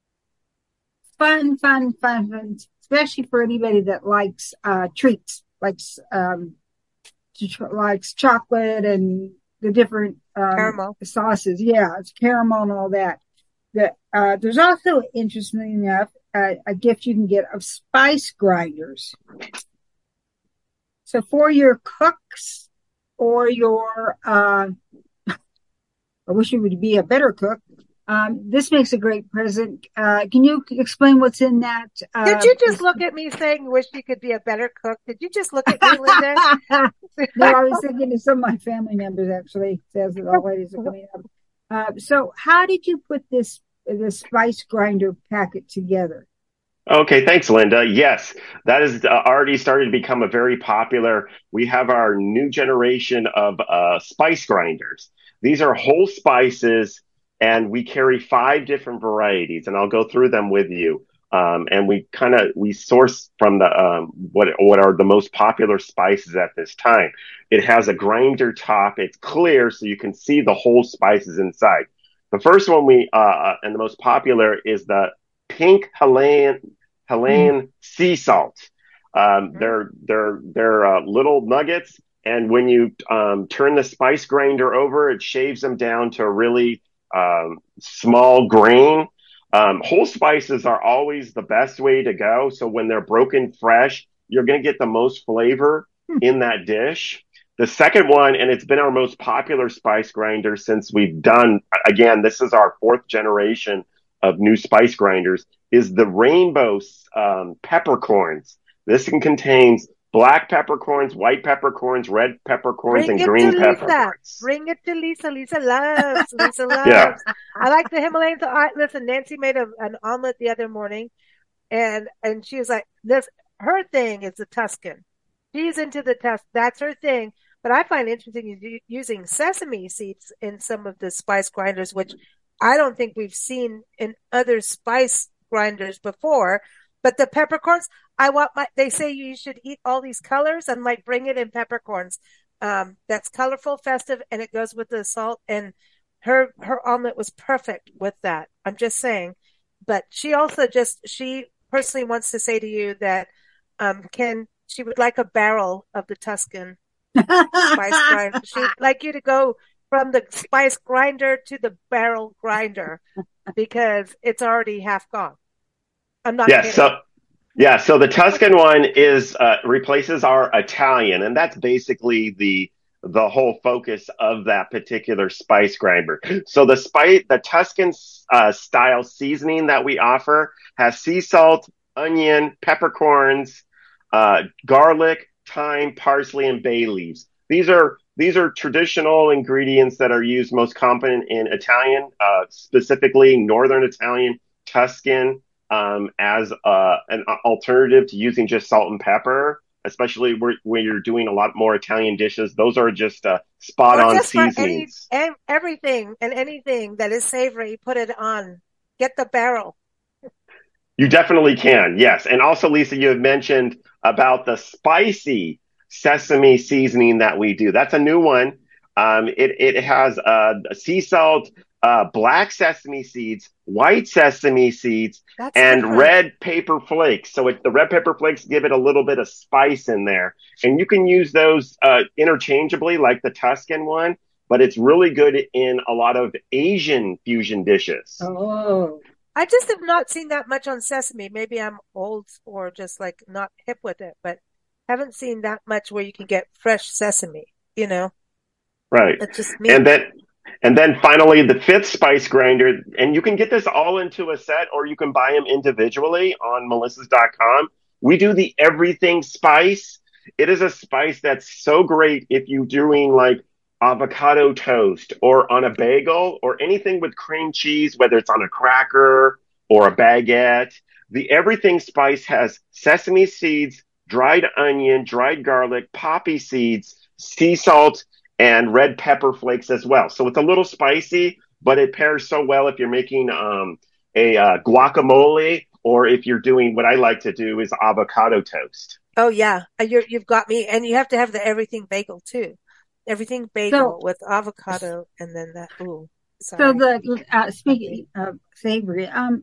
fun, fun, fun, fun, especially for anybody that likes, uh, treats, likes, um, likes chocolate and the different, um, Caramel. sauces. Yeah. It's caramel and all that. The, uh, there's also, interestingly enough, uh, a gift you can get of spice grinders. So for your cooks or your, uh, I wish you would be a better cook. Um, this makes a great present. Uh, can you explain what's in that? Uh, Did you just look at me saying you wish you could be a better cook? Did you just look at me, Linda? No, I was thinking of some of my family members actually, says that all ladies are coming up. Uh, so how did you put this, this spice grinder packet together? Okay, thanks, Linda. Yes, that has uh, already started to become a very popular. We have our new generation of uh, spice grinders. These are whole spices, and we carry five different varieties, and I'll go through them with you. Um, and we kind of we source from the um, what what are the most popular spices at this time. It has a grinder top. It's clear, so you can see the whole spices inside. The first one we uh, and the most popular is the pink Himalayan Himalayan mm. sea salt. Um, mm. They're they're they're uh, little nuggets, and when you um, turn the spice grinder over, it shaves them down to a really um, small grain. Um, whole spices are always the best way to go. So when they're broken fresh, you're going to get the most flavor mm. in that dish. The second one, and it's been our most popular spice grinder since we've done, again, this is our fourth generation of new spice grinders, is the rainbow um, peppercorns. This contains black peppercorns, white peppercorns, red peppercorns, Bring and green Lisa. peppercorns. Bring it to Lisa. Lisa loves. Lisa loves. Yeah. I like the Himalayan. So I, listen, Nancy made a, an omelet the other morning, and and she was like, "This her thing is the Tuscan. She's into the Tus. That's her thing." But I find interesting using sesame seeds in some of the spice grinders, which I don't think we've seen in other spice grinders before. But the peppercorns, I want my, they say you should eat all these colors. I'm like, bring it in peppercorns. Um, that's colorful, festive, and it goes with the salt. And her, her omelet was perfect with that. I'm just saying. But she also just, she personally wants to say to you that, um, Ken, she would like a barrel of the Tuscan spice grinder. She'd like you to go from the spice grinder to the barrel grinder because it's already half gone. I'm not yes, kidding. so Yeah, so the Tuscan one is uh, replaces our Italian, and that's basically the the whole focus of that particular spice grinder. So the spice, the Tuscan uh, style seasoning that we offer has sea salt, onion, peppercorns, uh, garlic, thyme, parsley, and bay leaves. These are these are traditional ingredients that are used most common in Italian, uh, specifically Northern Italian, Tuscan, um, as uh, an alternative to using just salt and pepper, especially where, when you're doing a lot more Italian dishes. Those are just uh, spot Or on just for any, seasonings. ev- everything and anything that is savory, put it on. Get the barrel. You definitely can, yes. And also, Lisa, you had mentioned about the spicy sesame seasoning that we do. That's a new one. Um, it, it has uh, sea salt, uh, black sesame seeds, white sesame seeds, That's and different. red pepper flakes. So it, the red pepper flakes give it a little bit of spice in there. And you can use those uh, interchangeably, like the Tuscan one, but it's really good in a lot of Asian fusion dishes. Oh, I just have not seen that much on sesame. Maybe I'm old or just like not hip with it, but haven't seen that much where you can get fresh sesame, you know? Right. That's just me. And then and then finally the fifth spice grinder, and you can get this all into a set or you can buy them individually on melissas dot com. We do the everything spice. It is a spice that's so great if you're doing like avocado toast or on a bagel or anything with cream cheese, whether it's on a cracker or a baguette. The everything spice has sesame seeds, dried onion, dried garlic, poppy seeds, sea salt, and red pepper flakes as well. So it's a little spicy, but it pairs so well if you're making um, a uh, guacamole or if you're doing what I like to do is avocado toast. Oh yeah, Uh, you're, you've got me. And you have to have the everything bagel too. Everything bagel so with avocado and then that. Ooh, so sorry. the uh, speaking of savory, um,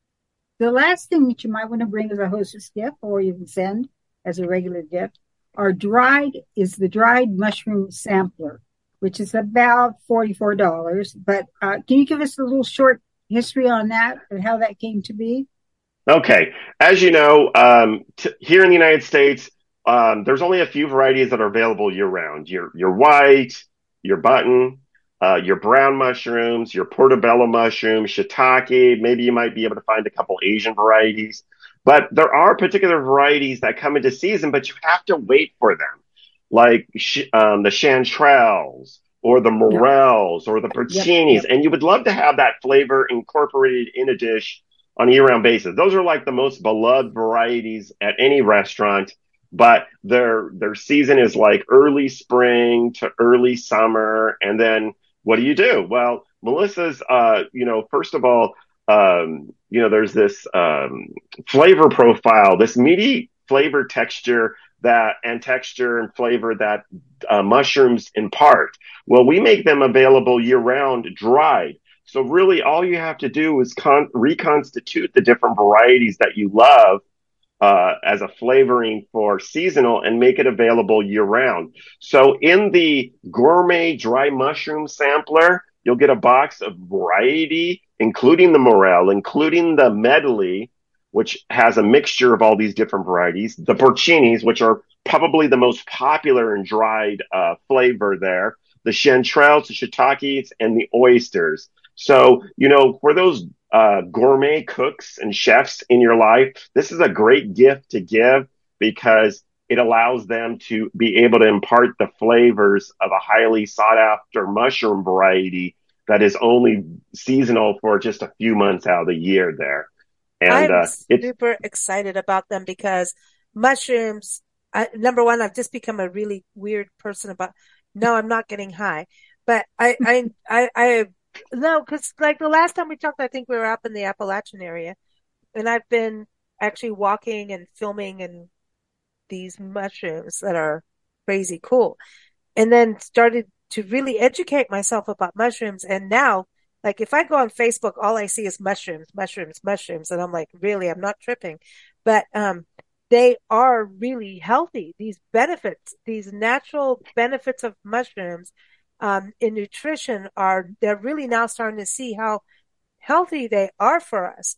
the last thing that you might want to bring as a hostess gift, or you can send as a regular gift, are dried is the dried mushroom sampler, which is about forty-four dollars. But uh, can you give us a little short history on that and how that came to be? Okay. As you know, um, t- here in the United States, um, there's only a few varieties that are available year round. Your your white, your button, uh, your brown mushrooms, your portobello mushroom, shiitake. Maybe you might be able to find a couple Asian varieties. But there are particular varieties that come into season, but you have to wait for them, like sh- um, the chanterelles or the Yeah. morels or the Yep. porcinis. Yep. And you would love to have that flavor incorporated in a dish on a year-round basis. Those are like the most beloved varieties at any restaurant, but their their season is like early spring to early summer. And then what do you do? Well, Melissa's, uh, you know, first of all, um, you know, there's this um, flavor profile, this meaty flavor texture that and texture and flavor that uh, mushrooms impart. Well, we make them available year-round, dried. So really, all you have to do is con- reconstitute the different varieties that you love uh, as a flavoring for seasonal and make it available year round. So in the gourmet dry mushroom sampler, you'll get a box of variety, including the morel, including the medley, which has a mixture of all these different varieties, the porcinis, which are probably the most popular and dried uh, flavor there, the chanterelles, the shiitakes, and the oysters. So, you know, for those uh, gourmet cooks and chefs in your life, this is a great gift to give because it allows them to be able to impart the flavors of a highly sought after mushroom variety that is only seasonal for just a few months out of the year there. And I'm uh, it's super excited about them because mushrooms, I, number one, I've just become a really weird person about, no, I'm not getting high, but I, I, I, I no, because like the last time we talked, I think we were up in the Appalachian area, and I've been actually walking and filming and these mushrooms that are crazy cool, and then started to really educate myself about mushrooms. And now, like if I go on Facebook, all I see is mushrooms, mushrooms, mushrooms, and I'm like, really, I'm not tripping, but um, they are really healthy. These benefits, these natural benefits of mushrooms um, in nutrition are, they're really now starting to see how healthy they are for us.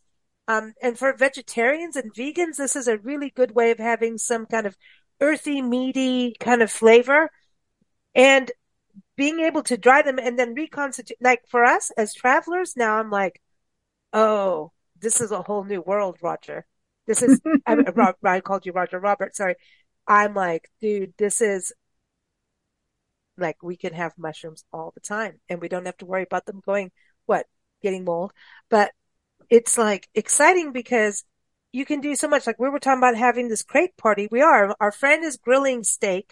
Um, and for vegetarians and vegans, this is a really good way of having some kind of earthy, meaty kind of flavor and being able to dry them and then reconstitute. Like for us as travelers, now I'm like, oh, this is a whole new world, Roger. This is, I, Rob, I called you Roger, Robert, sorry. I'm like, dude, this is like, we can have mushrooms all the time and we don't have to worry about them going, what, getting mold. But it's like exciting because you can do so much. Like we were talking about having this crate party. We are. Our friend is grilling steak.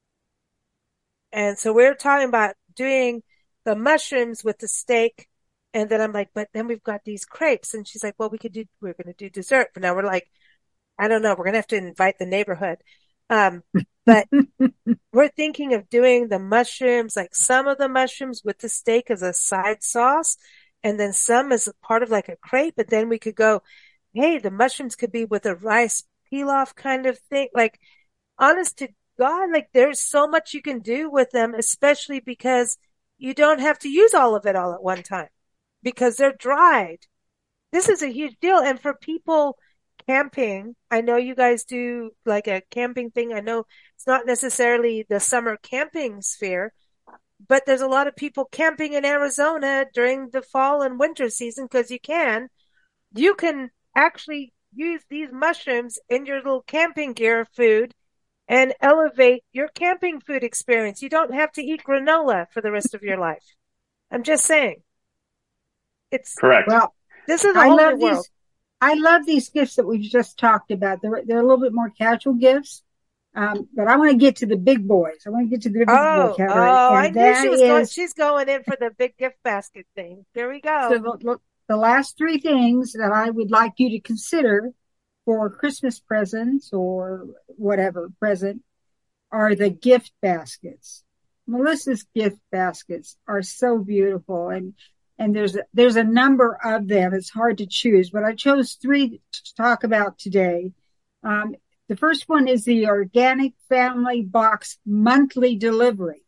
And so we're talking about doing the mushrooms with the steak. And then I'm like, but then we've got these crepes. And she's like, well, we could do, we're going to do dessert. But now we're like, I don't know. We're going to have to invite the neighborhood. Um, but we're thinking of doing the mushrooms, like some of the mushrooms with the steak as a side sauce. And then some as a part of like a crepe, but then we could go, hey, the mushrooms could be with a rice pilaf kind of thing. Like, honest to God, like there's so much you can do with them, especially because you don't have to use all of it all at one time because they're dried. This is a huge deal. And for people camping, I know you guys do like a camping thing. I know it's not necessarily the summer camping sphere, but there's a lot of people camping in Arizona during the fall and winter season because you can. You can actually use these mushrooms in your little camping gear food and elevate your camping food experience. You don't have to eat granola for the rest of your life. I'm just saying. It's correct. Well, this is a I whole love new world. these. I love these gifts that we've just talked about. They're they're a little bit more casual gifts. Um, but I want to get to the big boys. I want to get to the big Oh, boy category. oh, And I knew that she was going, is, she's going in for the big gift basket thing. Here we go. so the, look, the last three things that I would like you to consider for Christmas presents or whatever present are the gift baskets. Melissa's gift baskets are so beautiful, and and there's a, there's a number of them. It's hard to choose, but I chose three to talk about today. Um, the first one is the Organic Family Box monthly delivery.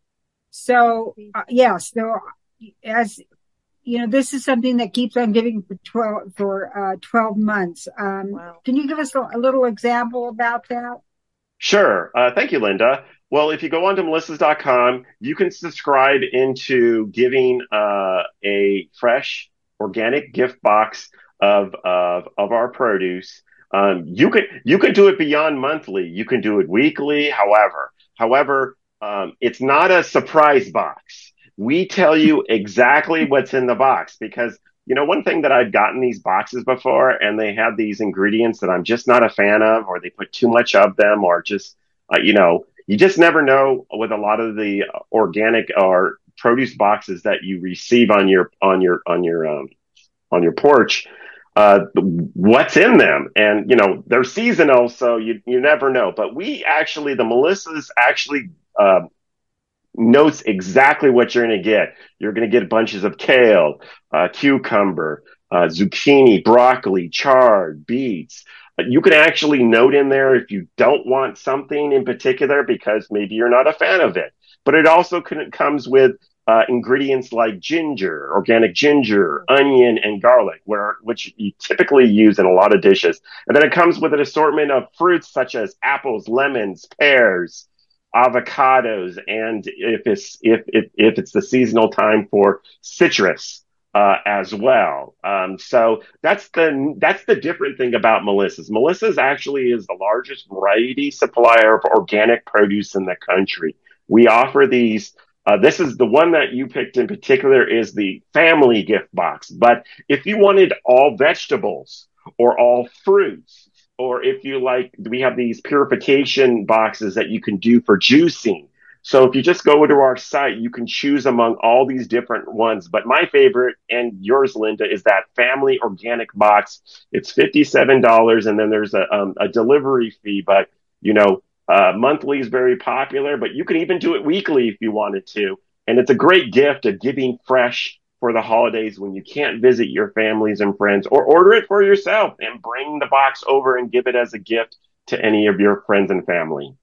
So uh, yes, there are, as you know, this is something that keeps on giving for twelve for uh, twelve months. Um, Wow. Can you give us a, a little example about that? Sure. Uh, thank you, Linda. Well, if you go onto melissas dot com, you can subscribe into giving uh, a fresh organic gift box of of of our produce. Um, you could you could do it beyond monthly. You can do it weekly. However, however, um, it's not a surprise box. We tell you exactly what's in the box because you know, one thing that I've gotten these boxes before and they have these ingredients that I'm just not a fan of, or they put too much of them, or just, uh, you know, you just never know with a lot of the organic or produce boxes that you receive on your, on your, on your, um, on your porch, uh, what's in them. And, you know, they're seasonal, so you, you never know. But we actually, the Melissas actually, uh, notes exactly what you're going to get. You're going to get bunches of kale, uh, cucumber, uh, zucchini, broccoli, chard, beets. But you can actually note in there if you don't want something in particular because maybe you're not a fan of it. But it also can, comes with uh, ingredients like ginger, organic ginger, onion, and garlic, where which you typically use in a lot of dishes. And then it comes with an assortment of fruits such as apples, lemons, pears, avocados, and if it's if if, if it's the seasonal time for citrus uh, as well. Um, so that's the that's the different thing about Melissa's. Melissa's actually is the largest variety supplier of organic produce in the country. We offer these. Uh, this is the one that you picked in particular is the family gift box. But if you wanted all vegetables or all fruits, or if you like, we have these purification boxes that you can do for juicing. So if you just go to our site, you can choose among all these different ones. But my favorite, and yours, Linda, is that family organic box. It's fifty-seven dollars, and then there's a, um, a delivery fee. But, you know, uh, monthly is very popular, but you can even do it weekly if you wanted to. And it's a great gift of giving fresh for the holidays when you can't visit your families and friends, or order it for yourself and bring the box over and give it as a gift to any of your friends and family.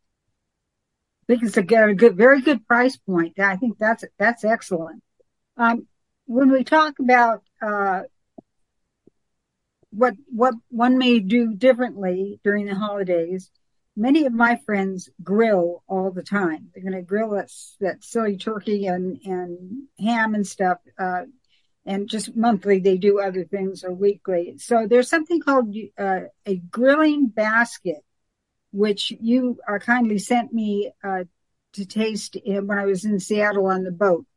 I think it's a good, a good very good price point. I think that's that's excellent. Um, when we talk about uh, what what one may do differently during the holidays. Many of my friends grill all the time. They're going to grill that that silly turkey and and ham and stuff. Uh, and just monthly they do other things or weekly. So there's something called uh, a grilling basket, which you uh, kindly sent me uh, to taste when I was in Seattle on the boat.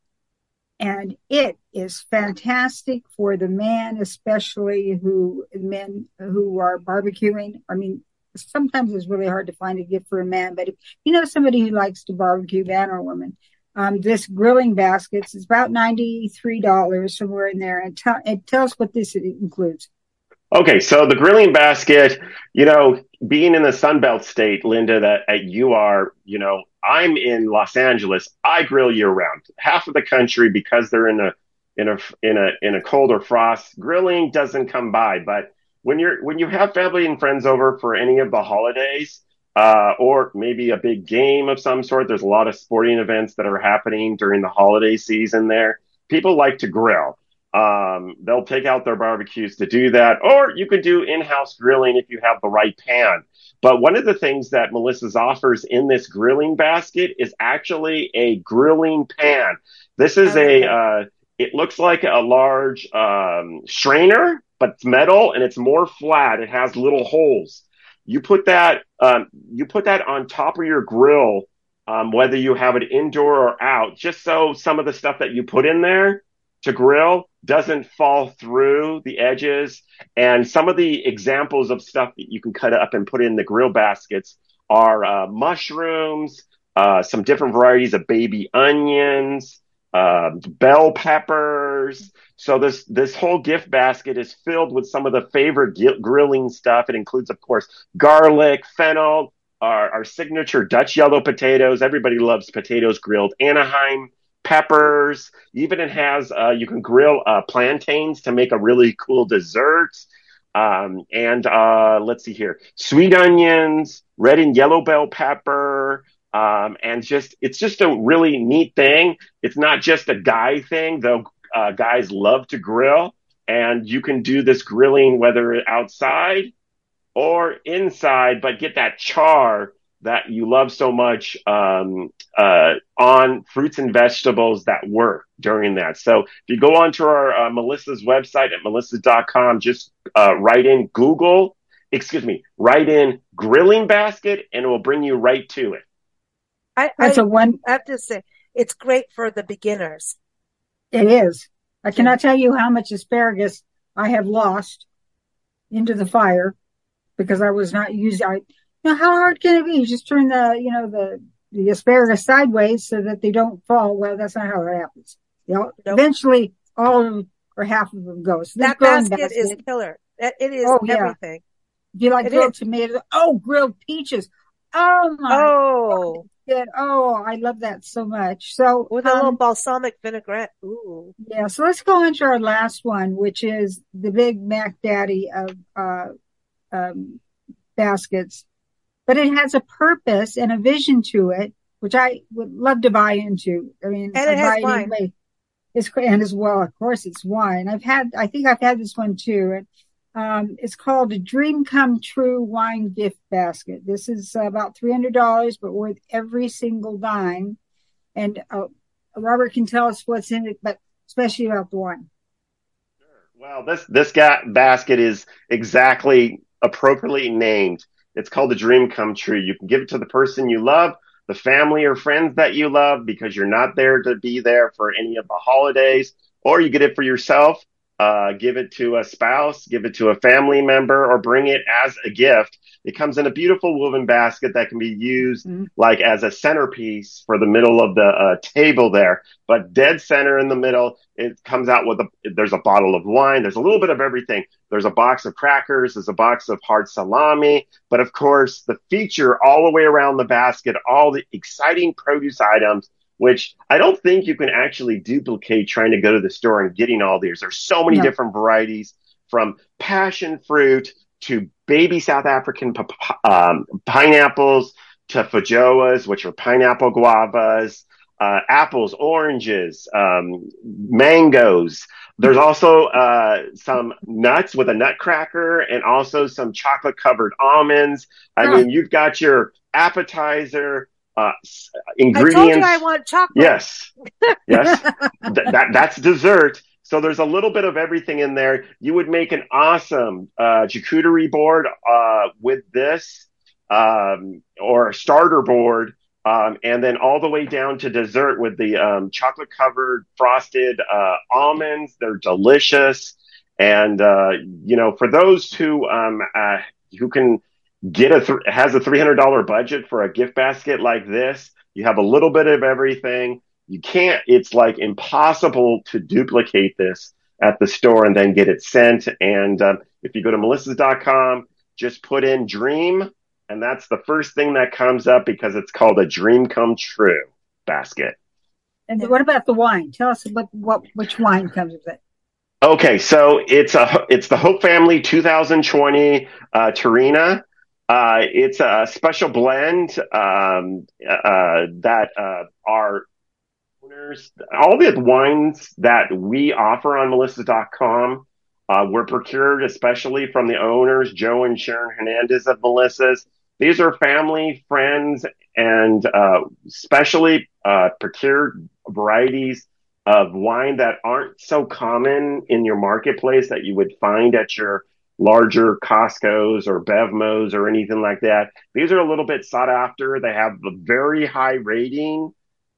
And it is fantastic for the man, especially who men who are barbecuing. I mean, sometimes it's really hard to find a gift for a man, but if you know somebody who likes to barbecue, man or woman, um, this grilling baskets is about ninety-three dollars, somewhere in there. And tell, and tell us what this includes. Okay, so the grilling basket, you know, being in the Sunbelt state, Linda, that uh, you are, you know, I'm in Los Angeles. I grill year round. Half of the country, because they're in a in a in a in a cold or frost, grilling doesn't come by. But when you're when you have family and friends over for any of the holidays, uh, or maybe a big game of some sort, there's a lot of sporting events that are happening during the holiday season there. People like to grill. Um, they'll take out their barbecues to do that, or you could do in-house grilling if you have the right pan. But one of the things that Melissa's offers in this grilling basket is actually a grilling pan. This is a, uh, it looks like a large um, strainer, but it's metal and it's more flat. It has little holes. You put that, um, you put that on top of your grill, um, whether you have it indoor or out, just so some of the stuff that you put in there to grill doesn't fall through the edges. And some of the examples of stuff that you can cut up and put in the grill baskets are uh, mushrooms, uh, some different varieties of baby onions, uh, bell peppers. So this this whole gift basket is filled with some of the favorite g- grilling stuff. It includes, of course, garlic, fennel, our, our signature Dutch yellow potatoes. Everybody loves potatoes grilled. Anaheim peppers. Even it has, uh, you can grill uh, plantains to make a really cool dessert. Um, and uh, let's see here, sweet onions, red and yellow bell pepper. Um, and just, it's just a really neat thing. It's not just a guy thing, though. Uh, guys love to grill, and you can do this grilling whether outside or inside, but get that char that you love so much um, uh, on fruits and vegetables that work during that. So if you go onto our uh, Melissa's website at melissa dot com, just uh, write in Google, excuse me, write in grilling basket, and it will bring you right to it. I, That's I, a one. I have to say, it's great for the beginners. It is. I cannot tell you how much asparagus I have lost into the fire because I was not using. I, you know, how hard can it be? You just turn the, you know, the the asparagus sideways so that they don't fall. Well, that's not how it happens. You know, nope. Eventually, all of them or half of them go. So that basket, basket is killer. It is oh, everything. Yeah. If you like it grilled is. tomatoes, oh, grilled peaches. Oh my! Oh. God. Oh, I love that so much. So with a um, little balsamic vinaigrette. Ooh. Yeah. So let's go into our last one, which is the Big Mac Daddy of uh, um, baskets. But it has a purpose and a vision to it, which I would love to buy into. I mean, and it I has buy wine. It anyway. It's and as well, of course, it's wine. I've had, I think I've had this one too. And um, it's called a Dream Come True Wine Gift Basket. This is uh, about three hundred dollars, but worth every single dime. And uh, Robert can tell us what's in it, but especially about the wine. Well, this this ga- basket is exactly appropriately named. It's called the Dream Come True. You can give it to the person you love, the family or friends that you love, because you're not there to be there for any of the holidays, or you get it for yourself. Uh, give it to a spouse, give it to a family member, or bring it as a gift. It comes in a beautiful woven basket that can be used mm-hmm. like as a centerpiece for the middle of the uh, table there. But dead center in the middle, it comes out with a, there's a bottle of wine. There's a little bit of everything. There's a box of crackers. There's a box of hard salami. But of course, the feature all the way around the basket, all the exciting produce items, which I don't think you can actually duplicate trying to go to the store and getting all these. There's so many no. different varieties, from passion fruit to baby South African um, pineapples to feijoas, which are pineapple guavas, uh, apples, oranges, um, mangoes, There's also uh, some nuts with a nutcracker and also some chocolate covered almonds. I Oh. mean, you've got your appetizer, uh, I ingredients. told you I want chocolate. Yes. Yes. Th- that, that's dessert. So there's a little bit of everything in there. You would make an awesome uh, charcuterie board uh, with this um, or a starter board. Um, and then all the way down to dessert with the um, chocolate covered frosted uh, almonds. They're delicious. And, uh, you know, for those who um, uh, who can get a th- has a three hundred dollars budget for a gift basket like this, you have a little bit of everything. You can't, it's like impossible to duplicate this at the store and then get it sent. And um, if you go to melissas dot com, just put in dream. And that's the first thing that comes up because it's called a dream come true basket. And what about the wine? Tell us what, what which wine comes with it. Okay, so it's a it's the Hope Family twenty twenty uh, Turina. Uh, it's a special blend um, uh, that uh, our owners, all the wines that we offer on melissas dot com uh, were procured especially from the owners, Joe and Sharon Hernandez of Melissa's. These are family, friends, and uh, specially uh, procured varieties of wine that aren't so common in your marketplace that you would find at your larger Costco's or Bevmos or anything like that. These are a little bit sought after. They have a very high rating.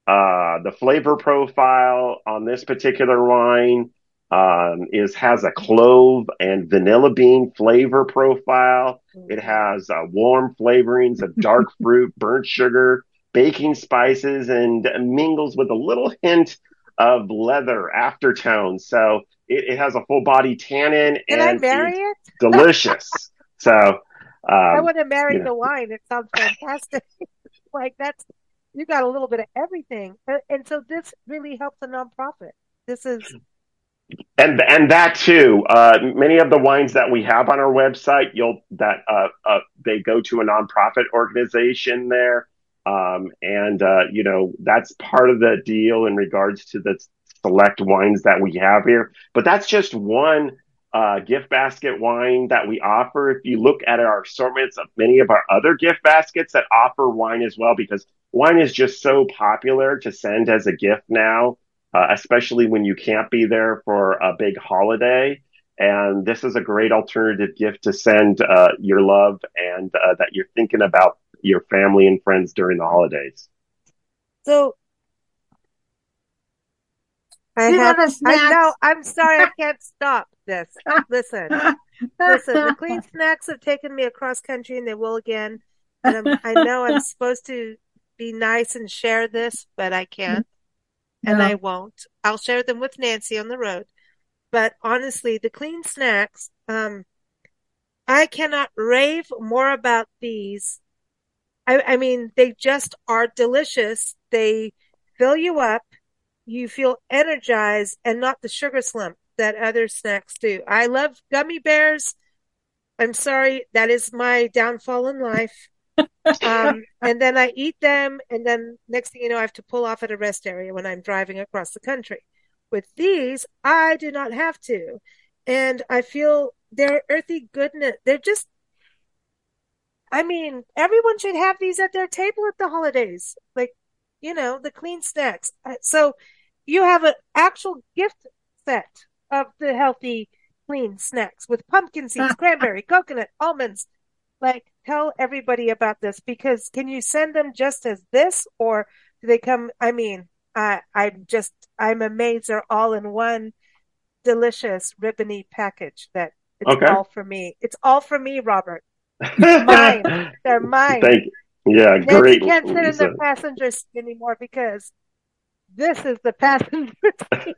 Uh, the flavor profile on this particular wine um, is has a clove and vanilla bean flavor profile. It has uh, warm flavorings of dark fruit, burnt sugar, baking spices, and mingles with a little hint of leather aftertone. So it, it has a full body tannin. Can and I marry it? Delicious. So um, I want to marry you know. the wine. It sounds fantastic. Like that's, you got a little bit of everything. And, and so this really helps a nonprofit. This is. And and that too. Uh, many of the wines that we have on our website, you'll that uh, uh, they go to a nonprofit organization there, um, and uh, you know that's part of the deal in regards to the select wines that we have here. But that's just one uh, gift basket wine that we offer. If you look at our assortments of many of our other gift baskets that offer wine as well, because wine is just so popular to send as a gift now. Uh, especially when you can't be there for a big holiday. And this is a great alternative gift to send uh, your love and uh, that you're thinking about your family and friends during the holidays. So I You have, have a snack. I know, I'm sorry, I can't stop this. Listen, listen, the Clean Snacks have taken me across country and they will again. And I'm, I know I'm supposed to be nice and share this, but I can't. And No. I won't. I'll share them with Nancy on the road. But honestly, the Clean Snacks, um, I cannot rave more about these. I, I mean, they just are delicious. They fill you up. You feel energized and not the sugar slump that other snacks do. I love gummy bears. I'm sorry, that is my downfall in life. Um, and then I eat them, and then next thing you know, I have to pull off at a rest area when I'm driving across the country. With these, I do not have to. And I feel their earthy goodness. They're just, I mean, everyone should have these at their table at the holidays. Like, you know, the Clean Snacks. So you have an actual gift set of the healthy, clean snacks with pumpkin seeds, cranberry, coconut, almonds. Like, tell everybody about this, because can you send them just as this, or do they come? I mean, I, I'm just, I'm amazed they're all in one delicious ribbony package that it's Okay. all for me. It's all for me, Robert. Mine. They're mine. Thank you. Yeah, Nancy great. can't sit in Lisa. the passenger seat anymore because this is the passenger seat.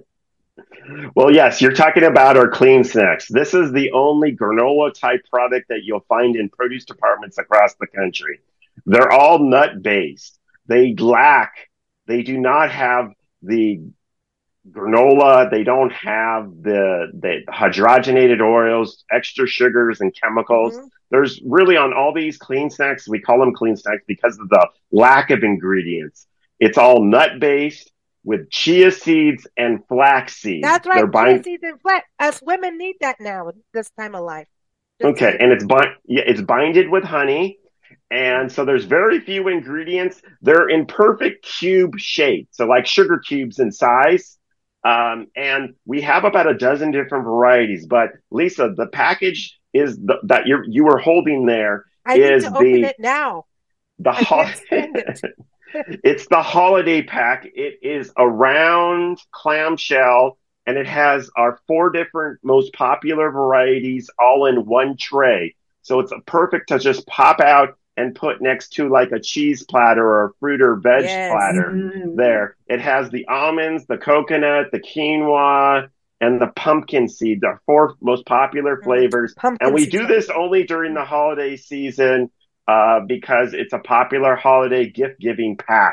Well, yes, you're talking about our Clean Snacks. This is the only granola type product that you'll find in produce departments across the country. They're all nut based. They lack, they do not have the granola. They don't have the, the hydrogenated oils, extra sugars and chemicals. Mhm. There's really on all these Clean Snacks, we call them Clean Snacks because of the lack of ingredients. It's all nut based. with chia seeds and flax seeds. That's right. They're Chia bind- seeds and flax. Us women need that now, this time of life. Just okay, saying. and it's bind- yeah, it's binded with honey. And so there's very few ingredients. They're in perfect cube shape, so like sugar cubes in size. Um, and we have about a dozen different varieties. But Lisa, the package is the, that you you were holding there I is need to the open it now. the I ho- can't stand it. It's the holiday pack. It is a round clamshell, and it has our four different most popular varieties all in one tray. So it's perfect to just pop out and put next to like a cheese platter or a fruit or veg Yes. platter Mm-hmm. there. It has the almonds, the coconut, the quinoa, and the pumpkin seed, the four most popular flavors. Pumpkin and we seeds do are- this only during the holiday season uh, because it's a popular holiday gift-giving pack.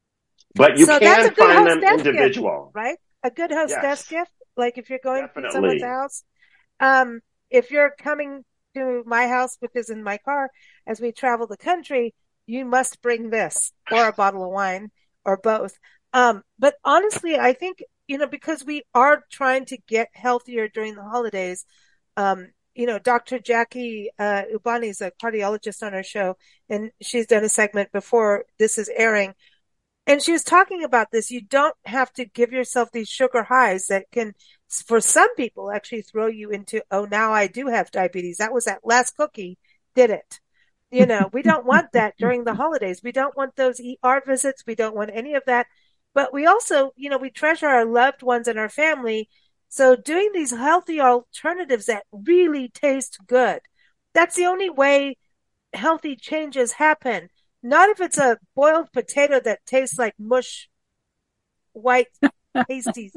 But you So that's can a good find them hostess individual. gift, right? A good hostess Yes. gift. Like if you're going Definitely. to someone's house. Um, if you're coming to my house, which is in my car, as we travel the country, you must bring this or a bottle of wine or both. Um, but honestly, I think, you know, because we are trying to get healthier during the holidays, um, you know, Doctor Jackie uh, Ubani is a cardiologist on our show, and she's done a segment before this is airing. And she was talking about this. You don't have to give yourself these sugar highs that can, for some people, actually throw you into, oh, now I do have diabetes. That was that last cookie did it. You know, we don't want that during the holidays. We don't want those E R visits. We don't want any of that. But we also, you know, we treasure our loved ones and our family. So doing these healthy alternatives that really taste good, that's the only way healthy changes happen. Not if it's a boiled potato that tastes like mush, white, pasty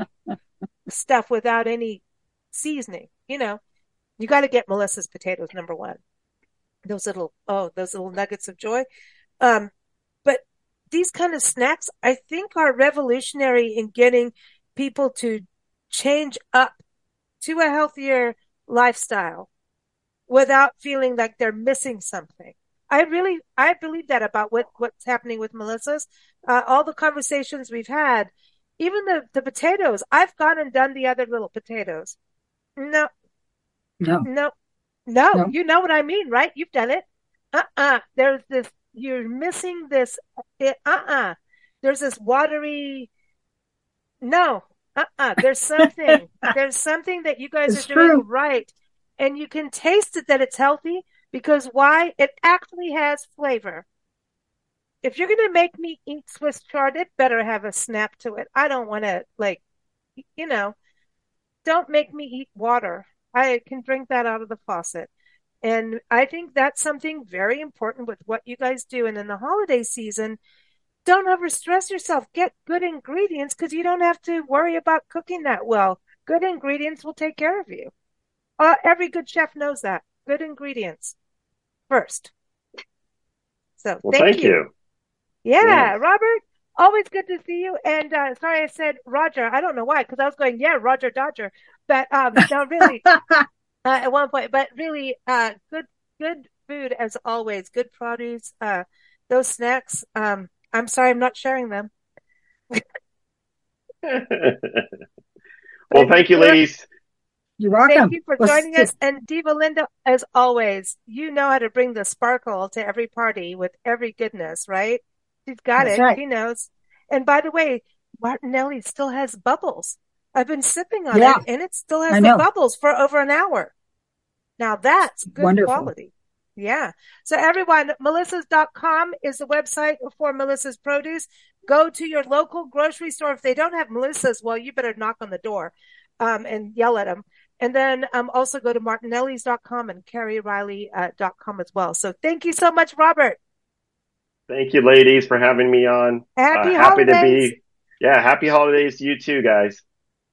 stuff without any seasoning. You know, you got to get Melissa's potatoes, number one. Those little, oh, those little nuggets of joy. Um, but these kind of snacks, I think, are revolutionary in getting people to change up to a healthier lifestyle without feeling like they're missing something. I really, I believe that about what, what's happening with Melissa's. Uh, all the conversations we've had, even the, the potatoes, I've gone and done the other little potatoes. No, No. no, no, No. you know what I mean, right? You've done it. Uh-uh. There's this, you're missing this, it, uh-uh. There's this watery, no, uh-uh. There's something, there's something that you guys It's are doing true. right. And you can taste it that it's healthy. Because why? It actually has flavor. If you're going to make me eat Swiss chard, it better have a snap to it. I don't want to, like, you know, don't make me eat water. I can drink that out of the faucet. And I think that's something very important with what you guys do. And in the holiday season, don't overstress yourself. Get good ingredients because you don't have to worry about cooking that well. Good ingredients will take care of you. Uh, every good chef knows that. Good ingredients first. So Well, thank, thank you. you. Yeah, Yeah. Robert, always good to see you. And uh, sorry I said Roger. I don't know why, because I was going, yeah, Roger Dodger. But um, no, really, uh, at one point, but really, uh, good, good food as always. Good produce. Uh, those snacks. Um, I'm sorry, I'm not sharing them. Well, thank you, ladies. You're welcome. Thank you for Well, joining s- us. And Diva Linda, as always, you know how to bring the sparkle to every party with every goodness, right? She's got That's it. right. She knows. And by the way, Martinelli still has bubbles. I've been sipping on Yeah. it and it still I has the know. bubbles for over an hour. Now that's good Wonderful. quality. Yeah. So everyone, melissas dot com is the website for Melissa's Produce. Go to your local grocery store. If they don't have Melissa's, well, you better knock on the door um, and yell at them. And then um, also go to martinellis dot com and carrie riley dot com as well. So thank you so much, Robert. Thank you, ladies, for having me on. Happy uh, happy to holidays. be. Yeah, happy holidays to you too, guys.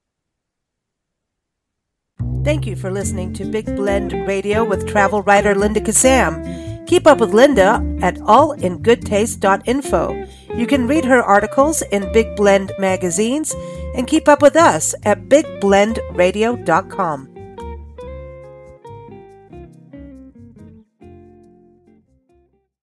Thank you for listening to Big Blend Radio with travel writer Linda Kazam. Keep up with Linda at all in good taste dot info. You can read her articles in Big Blend magazines and keep up with us at big blend radio dot com.